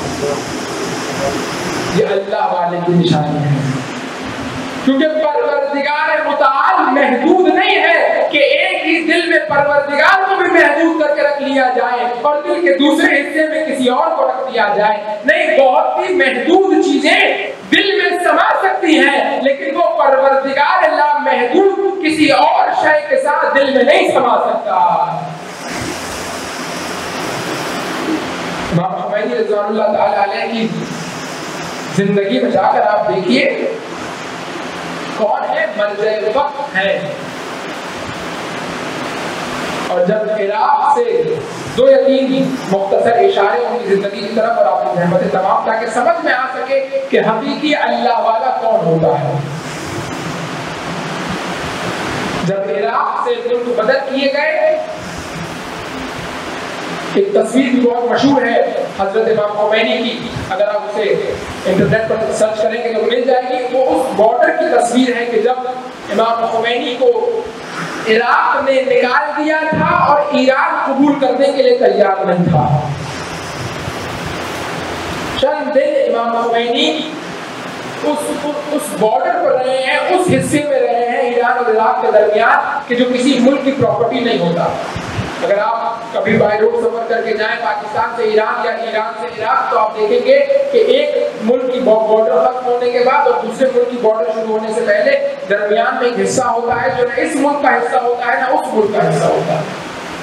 یہ اللہ والے کی نشانی ہے، کیونکہ پروردگار متعال محدود نہیں ہے کہ ایک ہی دل میں پروردگار کو بھی محدود کر کے رکھ لیا جائے اور دل کے دوسرے حصے میں کسی اور کو رکھ دیا جائے۔ نہیں، بہت ہی محدود چیزیں دل میں سما سکتی ہیں، لیکن وہ پروردگار اللہ محدود کسی اور شے کے ساتھ دل میں نہیں سما سکتا۔ امام خمینی رضوان اللہ تعالی علیہ کی زندگی میں جا کر آپ دیکھیے کون ہے، مرجع وقت ہے۔ اور جب عراق سے دو یا تین مختصر اشارے ان کی زندگی کی طرف اور آپ کی رحمت تمام، تاکہ سمجھ میں آ سکے کہ حقیقی اللہ والا کون ہوتا ہے۔ جب عراق سے ملک بدل کیے گئے، ایک تصویر بھی بہت مشہور ہے حضرت امام خمینی کی، اگر آپ اسے انٹرنیٹ پر سرچ کریں گے تو مل جائے گی۔ وہ اس بارڈر کی تصویر ہے کہ جب امام خمینی کو عراق نے نکال دیا تھا اور ایران قبول کرنے کے لیے تیار نہیں تھا۔ چند دن امام خمینی اس اس بارڈر پر رہے ہیں، اس حصے میں رہے ہیں ایران اور عراق کے درمیان کہ جو کسی ملک کی پراپرٹی نہیں ہوتا۔ اگر آپ کبھی بائی روڈ سفر کر کے جائیں پاکستان سے ایران یا ایران سے عراق تو آپ دیکھیں گے کہ ایک ملک کی بارڈر ختم ہونے کے بعد اور دوسرے ملک کی بارڈر شروع ہونے سے پہلے درمیان میں ایک حصہ ہوتا ہے جو نہ اس ملک کا حصہ ہوتا ہے نہ اس ملک کا حصہ ہوتا ہے۔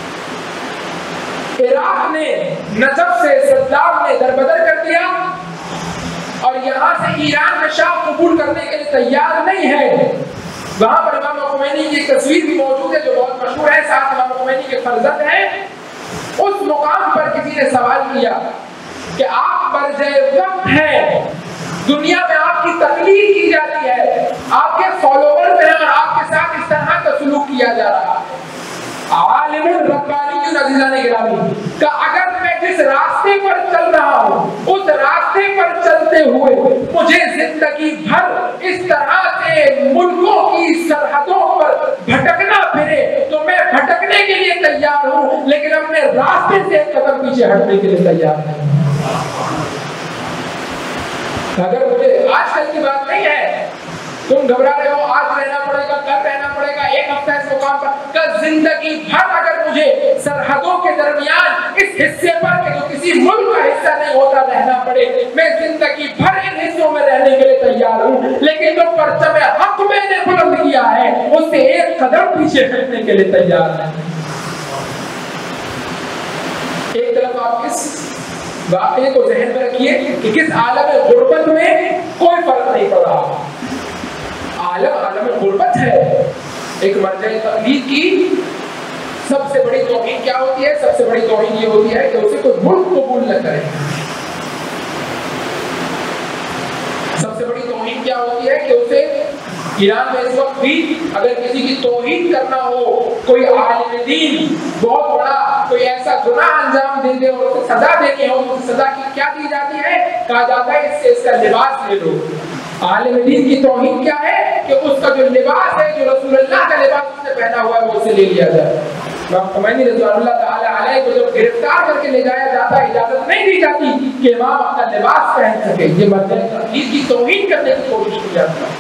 عراق نے نجف سے صدام نے دربدر کر دیا اور یہاں سے ایران میں شاہ قبول کرنے کے لیے تیار نہیں ہے۔ وہاں پر امام خمینی کی ایک تصویر بھی موجود ہے جو بہت مشہور ہے، ساتھ امام خمینی کے فرزند ہیں۔ اس مقام پر کسی نے سوال کیا کہ آپ مرجع وقت ہیں، دنیا میں آپ کی تقلید کی جاتی ہے، آپ کے فالوور ہیں اور آپ کے ساتھ اس طرح کا سلوک کیا جا رہا ہے۔ عالم ربانی عزیزان گرامی کہ اگر میں جس راستے پر چل رہا ہوں اس راستے پر چلتے ہوئے مجھے زندگی بھر اس طرح سے ملکوں کی سرحدوں پر بھٹکنا پھرے تو میں بھٹکنے کے لیے تیار ہوں، لیکن اپنے راستے سے ایک قدم پیچھے ہٹنے کے لیے تیار نہیں۔ اگر مجھے آج کل کی بات نہیں ہے، تم گھبرا رہے ہو آج رہنا پڑے گا، کل رہنا پڑے گا، ایک ہفتہ اس مقام پر، کل زندگی بھر اگر مجھے سرحدوں کے درمیان اس حصے پر کہ جو کسی ملک کا حصہ نہیں ہوتا رہنا پڑے، میں زندگی بھر ان حصوں میں رہنے کے لیے تیار ہوں، لیکن جو پرچم حق میں نے بلند کیا ہے اس سے ایک قدم پیچھے ہٹنے کے لیے تیار نہیں۔ طرف آپ اس واقعے کو ذہن میں رکھیے کہ کس عالم غربت میں کوئی فرق نہیں پڑ رہا. عالم عالم غربت ہے. ایک مرجع تقلید کی سب سے بڑی توہین کیا ہوتی ہے؟ سب سے بڑی توہین یہ ہوتی ہے کہ اسے کوئی ملک قبول نہ کرے. سب سے بڑی توہین کیا ہوتی ہے کہ اسے ایران میں اس وقت بھی اگر کسی کی توہین کرنا ہو, کوئی عالم دین بہت بڑا کوئی ایسا گناہ انجام دے دے اور اسے سزا دینی ہو, تو سزا کی کیا دی جاتی ہے؟ کہا جاتا ہے اس سے اس کا لباس لے لو. عالم دین کی توہین کیا ہے کہ اس کا جو لباس ہے, جو رسول اللہ کا لباس اس نے پہنا ہوا ہے, وہ اسے لے لیا جائے. امام خمینی رضوان اللہ تعالی علیہ کو جب گرفتار کر کے لے جایا جاتا ہے, اجازت نہیں دی جاتی کہ امام اپنا لباس پہن سکے. یہ مرجع تقلید کی توہین کرنے کی کوشش کی جاتی ہے.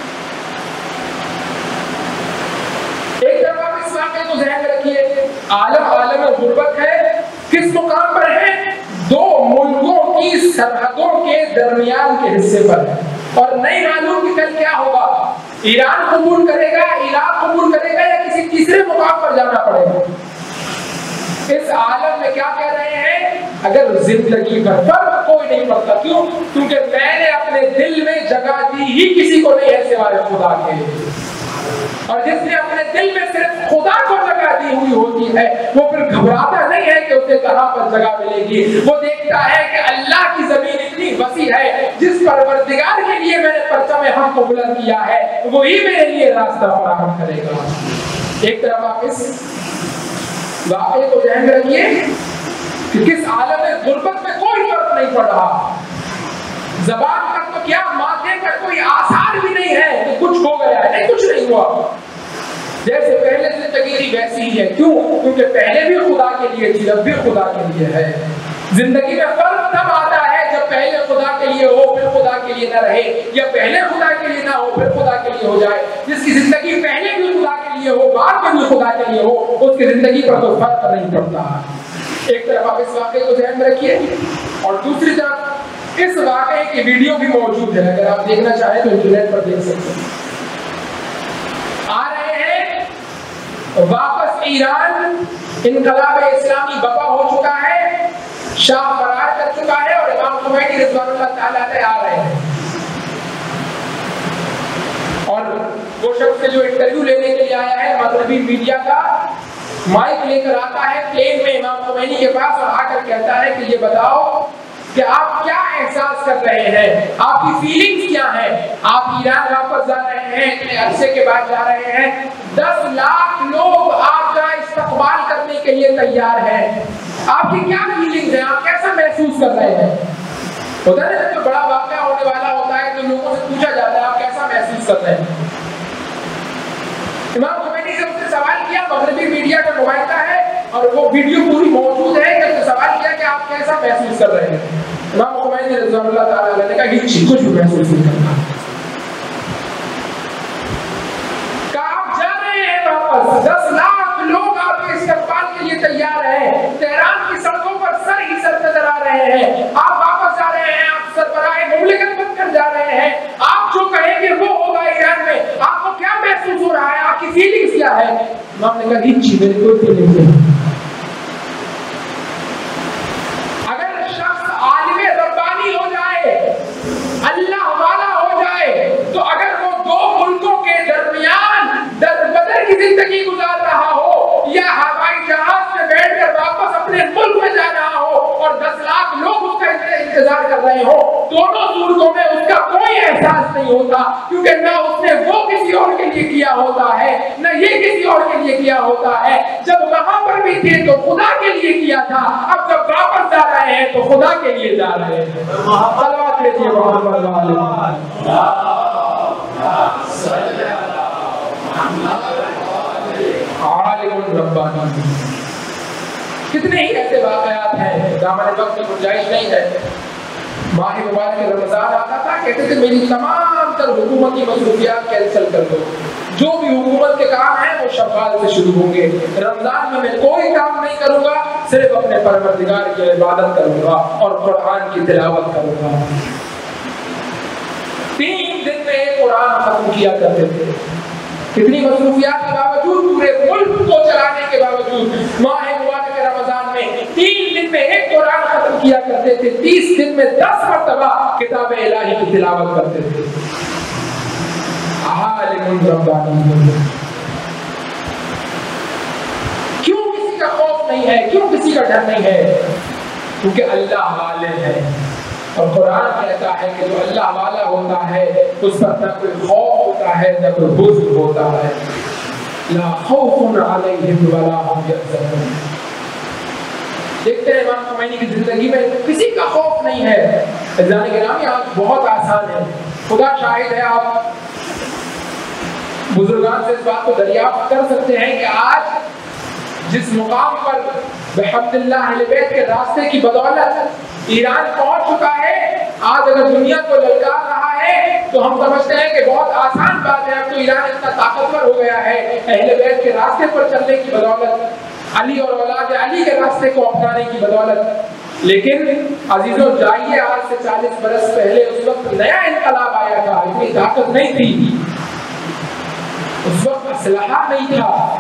ایک طرف آپ اس واقعے کو ذہن میں رکھیے, عالم عالم غربت ہے. کس مقام پر ہے؟ دو ملکوں کی سرحدوں کے درمیان کے حصے پر ہے, اور نہیں معلوم کہ کل کیا ہوگا. ایران قبول کرے گا, عراق قبول کرے گا, یا کسی تیسرے مقام پر جانا پڑے گا. اس عالم میں کیا کہہ رہے ہیں؟ اگر زندگی کا فرق کوئی نہیں پڑتا. کیوں؟ کیونکہ میں نے اپنے دل میں جگہ دی ہی کسی کو نہیں ہے سوائے خدا کے. اور جس نے اپنے دل میں صرف خدا کو جگہ دی ہوئی ہوتی ہے, وہ پھر گھبراتا نہیں ہے کہ اسے کہاں پر جگہ ملے گی. وہ دیکھتا ہے کہ اللہ کی زمین اتنی وسیع ہے, جس پروردگار کے لیے میں نے پرچم حق کو بلند کیا ہے, وہی میرے لیے راستہ فراہم کرے گا. ایک طرف آپ اس واقعے کو ذہن میں رکھیے کہ کس عالم غربت میں کوئی فرق نہیں پڑ رہا. زبان پر تو کیا, ماتھے پر کوئی آثار بھی نہیں ہے کہ کچھ ہو گیا ہے. نہیں, کچھ نہیں ہوا. جیسے پہلے زندگی تھی ویسی ہی ہے. کیوں؟ کیونکہ پہلے بھی خدا کے لیے تھی, اب بھی خدا کے لیے ہے. زندگی میں فرق تب آتا ہے جب پہلے خدا کے لیے ہو پھر خدا کے لیے نہ رہے, یا پہلے خدا کے لیے نہ ہو پھر خدا کے لیے ہو جائے. جس کی زندگی پہلے بھی خدا کے لیے ہو بعد میں بھی خدا کے لیے ہو, اس کی زندگی پر تو فرق نہیں پڑتا. ایک طرف آپ اس واقعے کو ذہن میں رکھیے, اور دوسری طرف اس واقعے کی ویڈیو بھی موجود ہے. اگر آپ دیکھنا چاہیں تو انٹرنیٹ پر دیکھ سکتے ہیں. آ رہے ہیں واپس ایران, انقلاب اسلامی بپا ہو چکا ہے, شاہ فرار کر چکا ہے, اور امام خمینی رضوان اللہ تعالیٰ علیہ آ رہے ہیں. اور وہ شخص جو انٹرویو لینے کے لیے آیا ہے مغربی میڈیا کا, مائک لے کر آتا ہے پلین میں امام خمینی کے پاس, اور آ کر کہتا ہے کہ یہ بتاؤ کہ آپ کیا احساس کر رہے ہیں, آپ کی فیلنگز کیا ہیں. آپ ایران واپس جا رہے ہیں, اتنے عرصے کے بعد جا رہے ہیں, دس لاکھ لوگ آپ کا استقبال کرنے کے لیے تیار ہیں. آپ کی کیا فیلنگز ہیں, آپ کیسا محسوس کر رہے ہیں؟ ہوتا ہے نا, جو بڑا واقعہ ہونے والا ہوتا ہے تو لوگوں سے پوچھا جاتا ہے آپ کیسا محسوس کر رہے ہیں. امام خمینی سے اس نے سوال کیا, مغربی میڈیا کا نمائندہ ہے اور وہ ویڈیو پوری موجود ہے, کہ سوال کیا کہ آپ کیسا محسوس کر رہے ہیں. امام خمینی رضوان اللہ تعالیٰ علیہ نے کہا کہ کچھ بھی محسوس نہیں کرتا. کہا آپ جا رہے ہیں واپس, دس لاکھ لوگ آپ کے استقبال کے لیے تیار ہیں, تہران کی سڑکوں پر سر ہی سر نظر آ رہے ہیں, آپ واپس جا رہے ہیں, آپ سربراہ مملکت بن کر جا رہے ہیں, آپ جو کہیں گے وہ ہوگا ایران میں. آپ کو کیا محسوس ہو رہا ہے, آپ کی فیلنگز کیا ہے؟ امام نے کہا ہیچ چیز, میری کوئی فیلنگز نہیں. اگر شخص عالم ربانی ہو جائے, اللہ والا ہو جائے, تو اگر وہ دو ملکوں کے درمیان در بدر کی زندگی گزار رہا ہو, یا ہوائی جہاز میں بیٹھ کر واپس اپنے ملک میں جا رہا ہو, اور دس لاکھ لوگ اس کا انتظار کر رہے ہو, دونوں صورتوں میں اس کا کوئی احساس نہیں ہوتا, کیونکہ نہ اس نے وہ کسی اور کے لیے کیا ہوتا ہے, نہ یہ کسی اور کے لیے کیا ہوتا ہے. جب وہاں پر بھی تھے تو خدا کے لیے کیا تھا, اب جب واپس جا رہے ہیں تو خدا کے لیے جا رہے ہیں. صلوات بھیجیے محمد عالم ربانی. کتنے ہی ایسے واقعات ہیں, دامن وقت کی گنجائش نہیں ہے. ماہ مبارک رمضان آتا تھا, کہتے تھے میری تمام تر حکومتی مصروفیات کینسل کر دو, جو بھی حکومت کے کام ہیں وہ شوال سے شروع ہوں گے, رمضان میں میں کوئی کام نہیں کروں گا, صرف اپنے پروردگار کی عبادت کروں گا اور قرآن کی تلاوت کروں گا. تین دن میں ایک قرآن ختم کیا کرتے تھے. کتنی مصروفیات کے باوجود, پورے ملک کو چلانے کے باوجود, ماہ مبارک رمضان میں تین دن میں ایک قرآن ختم کیا کرتے تھے، تیس دن میں دس مرتبہ کتاب الہی کی تلاوت کرتے تھے۔ عالم ربانی، کیوں کسی کا خوف نہیں ہے، کیوں کسی کا ڈر نہیں ہے؟ کیونکہ اللہ والے ہیں، اور قرآن کہتا ہے کہ جو اللہ والا ہوتا ہے اس پر نہ کوئی خوف ہوتا ہے نہ کوئی حزن ہوتا ہے۔ لا خوف علیہم ولا هم یحزنون۔ دیکھتے ہیں امام خمینی کی زندگی میں کسی کا خوف نہیں ہے۔ عزیزان گرامی، آج بہت آسان ہے، خدا شاہد ہے، آپ بزرگان سے اس بات کو دریافت کر سکتے ہیں کہ آج جس مقام پر بحمد اللہ اہل بیت کے راستے کی بدولت ایران پہنچ چکا ہے، آج اگر دنیا کو للکار رہا ہے تو ہم سمجھتے ہیں کہ بہت آسان بات ہے، اب تو ایران اتنا طاقتور ہو گیا ہے اہل بیت کے راستے پر چلنے کی بدولت، علی اور اولاد علی کے راستے کو اپنانے کی بدولت۔ لیکن عزیزوں جائیے، آج سے چالیس برس پہلے اس وقت نیا انقلاب آیا تھا، اتنی طاقت نہیں تھی، اس وقت اسلحہ نہیں تھا،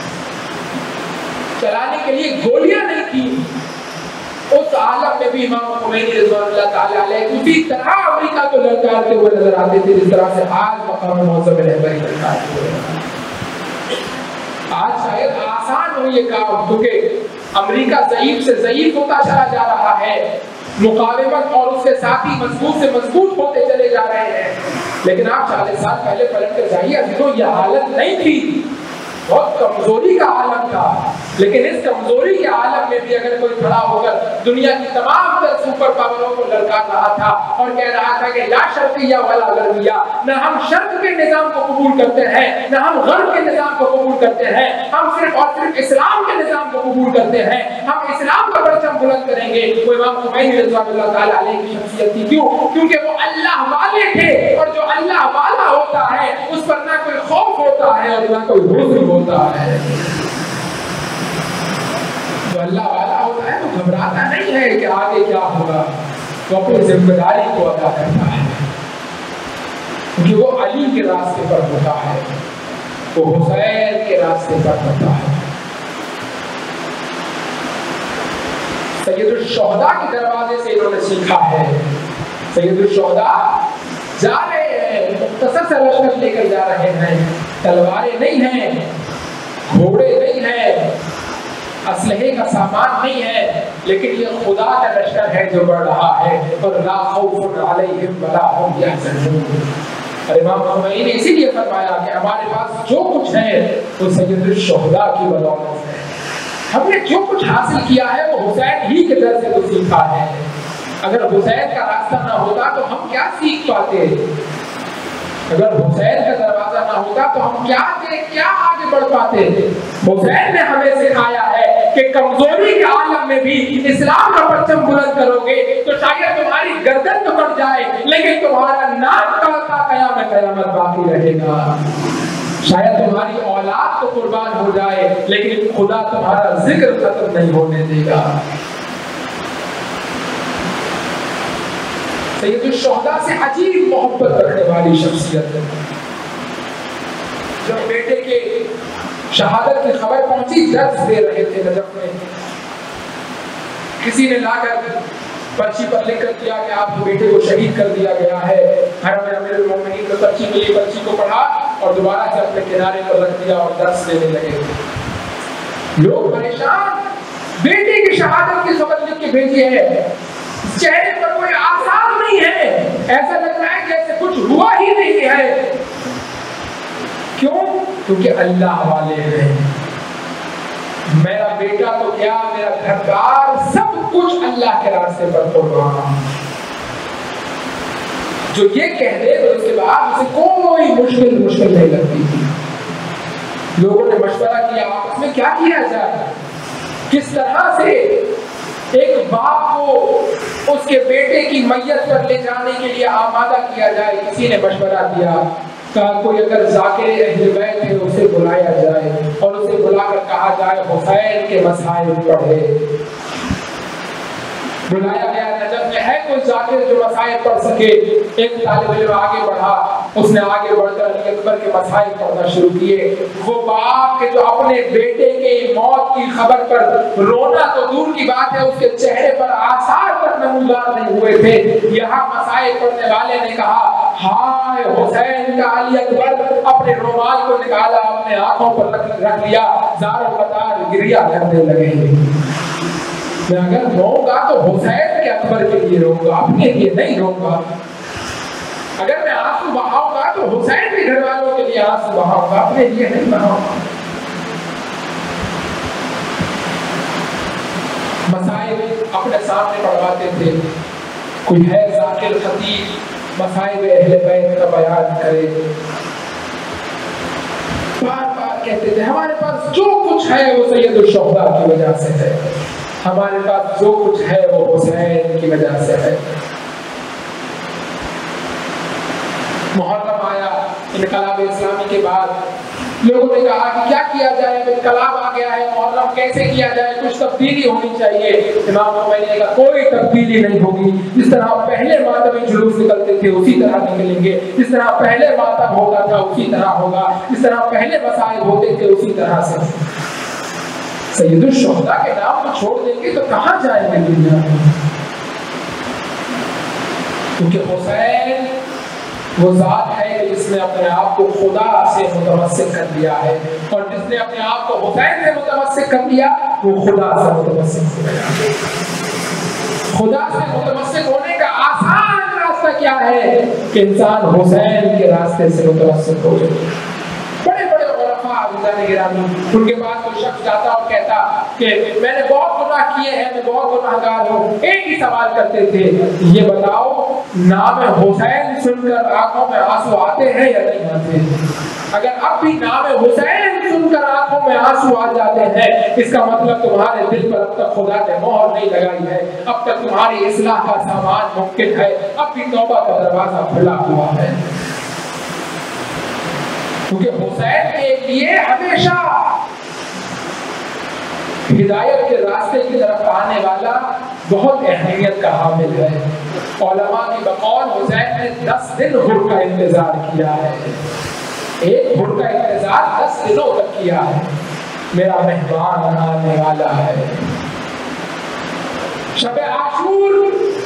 چلانے کے لیے گولیاں نہیں تھی۔ اس عالم میں بھی امام خمینی رضوان اللہ تعالی علیہ اسی طرح امریکہ کو للکارتے ہوئے نظر آتے تھے جس طرح سے آج مقام معظم رہبری للکارتے ہوئے۔ آج شاید آسان ہو یہ کام، کیونکہ امریکہ ضعیف سے ضعیف ہوتا چلا جا رہا ہے، مقاومت اور اس کے ساتھی مضبوط سے مضبوط ہوتے چلے جا رہے ہیں، لیکن آپ چالیس سال پہلے پلٹ کر جائیے عزیزوں، یہ حالت نہیں تھی، بہت کمزوری کا عالم تھا، لیکن اس کمزوری کے عالم میں بھی اگر کوئی کھڑا ہو کر دنیا کی تمام تر سپر پاوروں کو للکار رہا تھا اور کہہ رہا تھا کہ لا شرقیہ ولا غربیہ، نہ ہم شرق کے نظام کو قبول کرتے ہیں نہ ہم غرب کے نظام کو قبول کرتے ہیں، ہم صرف اور صرف اسلام کے نظام کو قبول کرتے ہیں، ہم اسلام کا پرچم بلند کریں گے، وہ امام خمینی رضوان اللہ تعالی علیہ کی شخصیت تھی۔ کیوں؟ کیونکہ وہ اللہ والے تھے، اور جو اللہ والا ہوتا ہے اس پر نہ کوئی خوف ہوتا ہے اور نہ کوئی حزن ہوتا ہے۔ جو اللہ والا ہوتا ہے وہ گھبراتا نہیں ہے کہ آگے کیا ہوگا، وہ اپنی ذمہ داری کو ادا کرتا ہے، کیونکہ وہ علی کے راستے پر ہوتا ہے، وہ حسین کے راستے پر ہوتا ہے۔ سید الشہداء کے دروازے سے انہوں نے سیکھا ہے۔ سید الشہداء جا رہے ہیں، مختصر سے لشکر لے کر جا رہے ہیں، تلواریں نہیں ہیں، گھوڑے نہیں ہیں، اسلحے کا سامان نہیں ہے، لیکن یہ خدا کا لشکر ہے جو بڑھ رہا ہے، اور لا خوف علیہم ولا هم یحزنون۔ اور امام خمینی نے اسی لیے فرمایا کہ ہمارے پاس جو کچھ ہے وہ سید الشہداء کی بدولت ہے، ہم نے جو کچھ حاصل کیا ہے وہ حسین ہی کے در سے تو سیکھا ہے، اگر حسین کا راستہ نہ ہوتا تو ہم کیا سیکھ پاتے، اگر حسین کا دروازہ نہ ہوتا تو ہم کیا کیا آگے بڑھ پاتے۔ حسین نے ہمیں سکھایا ہے کہ کمزوری کے عالم میں بھی اسلام کا پرچم بلند کرو گے تو شاید تمہاری گردن تو کٹ جائے لیکن تمہارا نام کا قیامت قیامت باقی رہے گا، شاید تمہاری اولاد تو قربان ہو جائے لیکن خدا تمہارا ذکر ختم نہیں ہونے دے گا۔ سید الشہداء سے عجیب محبت رکھنے والی شخصیت ہے۔ جب بیٹے کے شہادت کی خبر پہنچی، درس دے رہے تھے نجف میں، کسی نے لا کر پرچی پر لکھ کر دیا کہ آپ کے بیٹے کو شہید کر دیا گیا ہے۔ حرم امیر المومنین نے پرچی کے لیے پرچی کو پڑھا اور دوبارہ سے اپنے کنارے پر رکھ دیا اور درس دینے لگے۔ لوگ پریشان، بیٹے کی شہادت کی خبر لکھ کے بھیجی ہے، چہرے پر کوئی آثار نہیں ہے، ایسا لگ رہا ہے جیسے کچھ ہوا ہی نہیں ہے۔ کیوں؟ کیونکہ اللہ والے ہیں، میرا بیٹا تو کیا میرا گھر بار سب کچھ اللہ کے راستے پر قربان۔ جو یہ کہہ دے تو اس کے بعد اسے کوئی مشکل مشکل نہیں لگتی تھی۔ لوگوں نے مشورہ کیا آپس میں کیا کیا جائے، کس طرح سے ایک باپ کو اس کے بیٹے کی میت پر لے جانے کے لیے آمادہ کیا جائے۔ کسی نے مشورہ دیا، کہا کوئی اگر ذاکر اہل بیت ہے اسے بلایا جائے اور اسے بلا کر کہا جائے حسین کے مسائل پڑھے۔ بلایا گیا، نجف میں ہے کوئی ذاکر جو مسائل پڑھ سکے؟ ایک طالب علم آگے بڑھا، اس نے آگے بڑھ کر علی اکبر کے مسائل پڑھنا شروع کیے. وہ باپ کے جو اپنے بیٹے کی موت کی خبر پر رونا تو دور کی بات ہے، اس کے چہرے پر آثار تک نمودار نہیں ہوئے تھے. یہاں مسائل پڑھنے والے نے کہا ہائے حسین کا علی اکبر اپنے رومال کو نکالا، اپنے آنکھوں پر رکھ لیا، زار و قطار گریہ کرنے لگے. میں اگر روؤں گا تو حسین کے اکبر کے لیے روؤں گا، اپنے لیے نہیں روؤں گا. اگر میں آنسو بہاؤں گا تو حسین کے گھر والوں کے لیے آنسو بہاؤں گا، اپنے لیے نہیں بہاؤں گا. مسائل اپنے سامنے پڑھواتے تھے. کوئی ہے ذاکر خطیب مسائل اہل بیت کا بیان کرے، بار بار کہتے تھے ہمارے پاس جو کچھ ہے وہ سید الشہداء کی وجہ سے ہے، ہمارے پاس جو کچھ ہے وہ حسین کی وجہ سے ہے. محرم آیا انقلاب اسلامی کے بعد، لوگوں نے کہا کہ کیا کیا جائے، انقلاب آ گیا ہے، محرم کیسے کیا جائے، کچھ تبدیلی ہونی چاہیے. امام خمینی نے کہا کوئی تبدیلی نہیں ہوگی، جس طرح پہلے ماتمی جلوس نکلتے تھے اسی طرح نکلیں گے، جس طرح پہلے ماتم ہوتا تھا اسی طرح ہوگا، جس طرح پہلے مسائل ہوتے تھے اسی طرح سے. سید الشہداء کے نام کو چھوڑ دیں گے تو کہاں جائیں گے دنیا میں؟ کیونکہ حسین وہ ذات ہے جس نے اپنے آپ کو خدا سے متمسک کر دیا ہے، اور جس نے اپنے آپ کو حسین سے متمسک کر دیا وہ خدا سے متمسک ہو گیا. خدا سے متمسک ہونے کا آسان راستہ کیا ہے کہ انسان حسین کے راستے سے متمسک ہو جائے. بڑے بڑے علماء عزیزان گرامی، ان کے پاس کوئی شخص جاتا اور کہتا کہ میں نے بہت گناہ کیے ہیں، میں بہت گناہگار ہوں، ایک ہی سوال کرتے تھے یہ بتاؤ نام حسین سن کر آنکھوں میں آنسو آتے ہیں یا نہیں آتے؟ اگر اب بھی نام حسین سن کر آنکھوں میں آنسو آ جاتے ہیں اس کا مطلب تمہارے دل پر اب تک خدا نے مہر نہیں لگائی ہے، اب تک تمہاری اصلاح کا سامان ممکن ہے، اب بھی توبہ کا دروازہ کھلا ہوا ہے. کیونکہ حسین کے لیے ہمیشہ ہدایت کے راستے کی طرف آنے والا بہت اہمیت کا حامل ہے. علماء کی بقول حسین نے دس دن حر کا انتظار کیا ہے، ایک حر کا انتظار دس دنوں تک کیا ہے. میرا مہمان آنے والا ہے. شب عاشور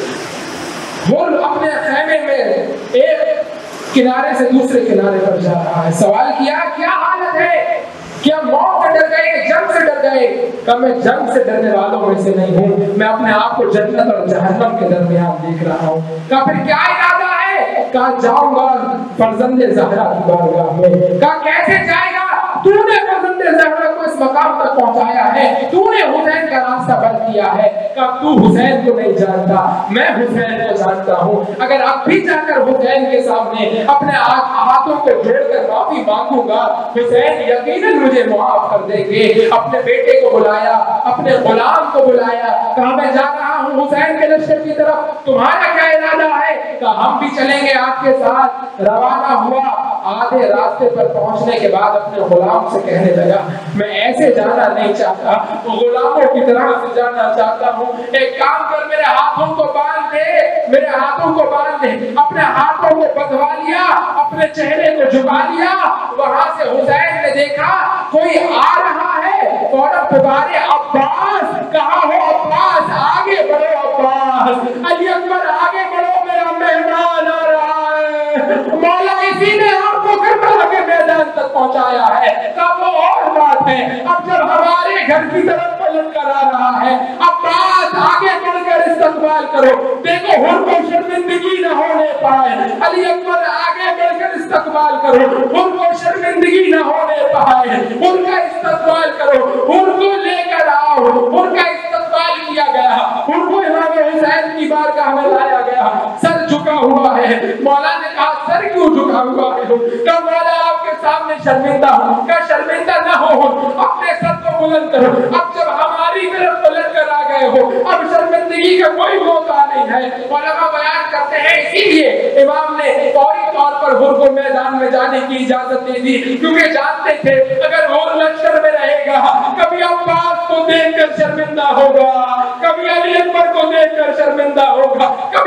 حر اپنے خیمے میں ایک کنارے سے دوسرے کنارے پر جا رہا ہے. سوال کیا کیا حالت ہے، کیا موت سے ڈر گئے، جنگ سے ڈر گئے؟ کہ میں جنگ سے ڈرنے والوں میں سے نہیں ہوں، میں اپنے آپ کو جنت اور جہنم کے درمیان دیکھ رہا ہوں. کہا پھر کیا ارادہ ہے؟ کہا جاؤں گا فرزند زہرا کی بارگاہ میں. کہا کیسے جائے گا؟ تو نے فرزند زہرا کو اس مقام تک پہنچایا ہے، تو نے حسین کا راستہ بند کیا ہے. کہا تو حسین کو نہیں جانتا، میں حسین کو جانتا ہوں. اگر اب بھی جا کر حسین کے سامنے اپنے ہاتھوں کو جوڑ کر معافی مانگوں گا حسین یقیناً مجھے معاف کر دیں گے. اپنے بیٹے کو بلایا، اپنے غلام کو بلایا، کہا میں جا رہا ہوں حسین کے لشکر کی طرف، تمہارا کیا ارادہ ہے؟ کہا ہم بھی چلیں گے آپ کے ساتھ. روانہ ہوا. آدھے راستے پر پہنچنے کے بعد اپنے غلام سے کہنے لگا میں ایسے جانا نہیں چاہتا، غلاموں کی طرح سے جانا چاہتا ہوں. ایک کام کر میرے ہاتھوں کو باندھ دے، میرے ہاتھوں کو باندھ دے. اپنے ہاتھوں کو بدھوا لیا، اپنے چہرے کو جھکا لیا. وہاں سے حسین نے دیکھا کوئی آ رہا ہے، فوراً پکارے عباس. کہا ہو عباس، آگے بڑھو عباس. علی اکبر آگے بڑھو، میرا مہمان آ رہا ہے. مولا اسی نے آپ کو کربلا کے میدان تک پہنچایا ہے. کب وہ اور بات ہے، اب جب ہمارے گھر کی طرف پلٹ کر آ رہا ہے، عباس آگے بڑھ کر استقبال کرو. دیکھو ہر کو شرمندگی نہ ہونے پائے. علی اکبر آگے بڑھ کر استقبال کرو، ان کو شرمندگی نہ ہونے پائے. ان کا استقبال کرو، ان کو لے کر آؤ. ان کا استقبال کیا گیا، ان کو امام حسین کی بارگاہ میں لایا گیا. سر جھکا ہوا ہے. مولا نے کہا سر کیوں جھکا ہوا ہے؟ کہ مولا آپ کے سامنے شرمندہ ہوں. کہ شرمندہ نہ ہو، اپنے سر کو بلند کرو. اب جب ہماری طرف پلٹ کر آ گئے ہو اب شرمندگی کا کوئی موقع نہیں ہے. علماء بیان کرتے ہیں اسی لیے امام نے فوری طور پر حر کو میدان میں جانے کی اجازت دے دی، کیونکہ جانتے تھے اگر حر لشکر میں رہے گا کبھی عباس کو دیکھ کر شرمندہ ہوگا، کبھی علی اکبر کو دیکھ کر شرمندہ ہوگا، کبھی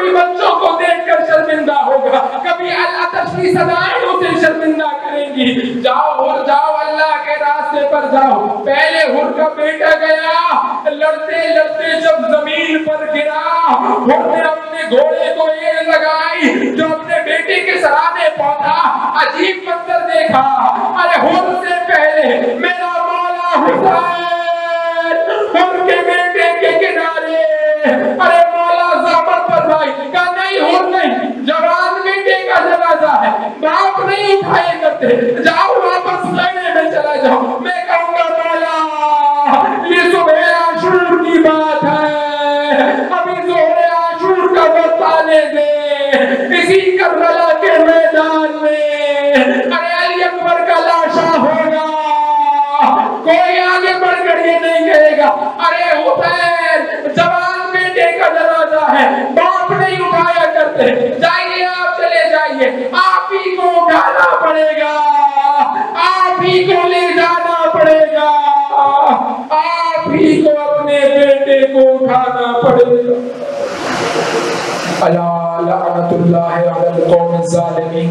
کبھی بچوں کو دیکھ کر شرمندہ ہوگا، کبھی العطش کی صدائیں اسے شرمندہ کریں گی۔ جاؤ ہر جاؤ، اللہ کے راستے پر جاؤ۔ پہلے ہر کا بیٹا گیا، لڑتے لڑتے جب زمین پر گرا، ہر نے اپنے گھوڑے کو ایڑ لگائی، جو اپنے بیٹے کے سرانے پہنچا، عجیب منظر دیکھا۔ ارے ہر سے پہلے میرا مولا حسین ہر کے بیٹے کے کنارے، ارے مولا زحمت پر بھائی کہا نہیں ہر نہیں، جوان بیٹے کا جنازہ ہے، باپ نہیں اٹھائے کرتے، جاؤ واپس لڑنے میں چلا جاؤ۔ میں کہوں گا مولا یہ صبح عاشور کی بات ہے، ابھی ظہر عاشور کا وقت آنے دے، اسی کربلا کے میدان میں ارے علی اکبر کا لاشا ہوگا، کوئی آگے بڑھ کر یہ نہیں کہے گا ارے حسین جوان بیٹے کا جنازہ ہے، باپ نہیں اٹھایا کرتے، جائیے آپ چلے جائیے، آپ ہی کو اٹھانا پڑے گا، آپ ہی کو لے جانا پڑے گا، آپ ہی کو اپنے بیٹے کو اٹھانا پڑے گا۔ الا لعنت اللہ علی القوم الظالمین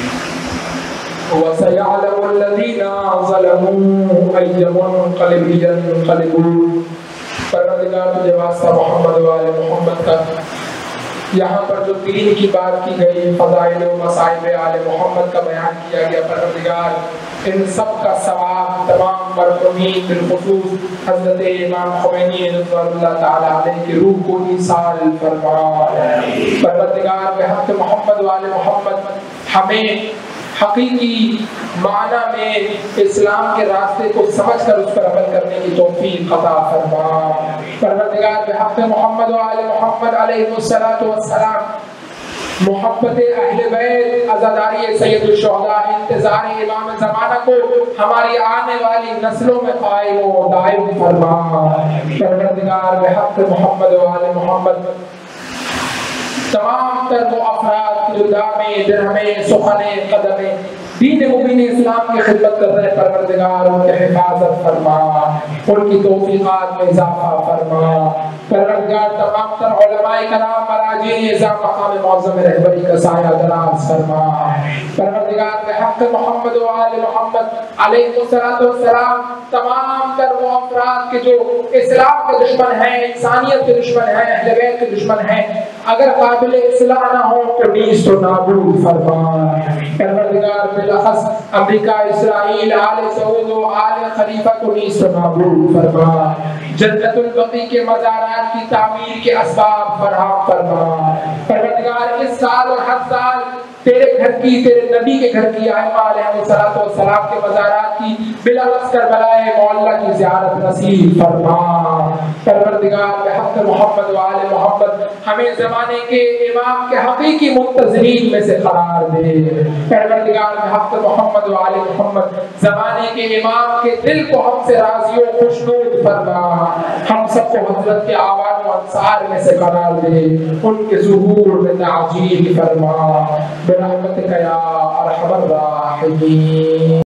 وَسَيَعْلَمُ الَّذِينَ ظَلَمُوا أَيَّ مُنْقَلِبٍ يَنْقَلِبُونَ۔ پروردگار تجھے واسطہ محمد و آل محمد کا، یہاں پر جو دین کی بات کی گئی، فضائل و مصائب آل محمد کا بیان کیا گیا، پروردگار ان سب کا ثواب تمام مرحومین بالخصوص حضرت امام خمینی رضوان اللہ تعالیٰ علیہ کی روح کو ایصال فرما۔ پروردگار بحق محمد و آل محمد ہمیں حقیقی معنی میں اسلام کے راستے کو سمجھ کر اس پر عمل کرنے کی توفیق عطا فرما۔ پروردگار بحق محمد و آل محمد علیہ الصلوۃ والسلام محبت اہل بیت، عزاداری سید الشہداء، انتظار امام زمانہ کو ہماری آنے والی نسلوں میں قائم و دائم فرما۔ پروردگار بحق محمد و آل محمد تمام تر وہ افراد جو دامیں درہمیں سخنیں قدمیں دین مبین اسلام کی خدمت کر رہے، پروردگار ان کے حفاظت فرما، ان کی توفیقات میں اضافہ فرما۔ پروردگار تمام تر علماء کرام مراجع نظام مقام معظم رہبری کا سایہ دراز فرما۔ پروردگار بحق محمد و آل محمد علیہ الصلوۃ والسلام تمام تر وہ افراد کے جو اسلام کے دشمن ہیں، انسانیت کے دشمن ہیں، اہل بیت کے دشمن ہیں، اگر قابل اصلاح نہ ہو تو نیز تو نابود فرما۔ پروردگار بالاخص امریکہ، اسرائیل، آل سعود و آل خلیفہ کو نیز تو نابود فرما۔ جنت البقیع کے مزارات کی تعمیر کے اسباب فراہم فرما۔ پروردگار اس سال اور ہر سال تیرے گھر کی، تیرے نبی کے گھر کی، ائمہ علیہ الصلوۃ والسلام کے مزارات کی بلاوس کربلا معلّہ کی زیارت نصیب فرما۔ پروردگار بحق محمد و آل محمد ہمیں زمانے کے امام کے حقیقی منتظرین میں سے قرار دے۔ پروردگار بحق محمد و آل محمد زمانے کے امام کے دل کو ہم سے راضی و خوشنود فرما، ہم سب کو حضرت کے آوان و انصار میں سے قرار دے، ان کے ظہور میں تعجیل فرما برحمتک یا ارحم الراحمین۔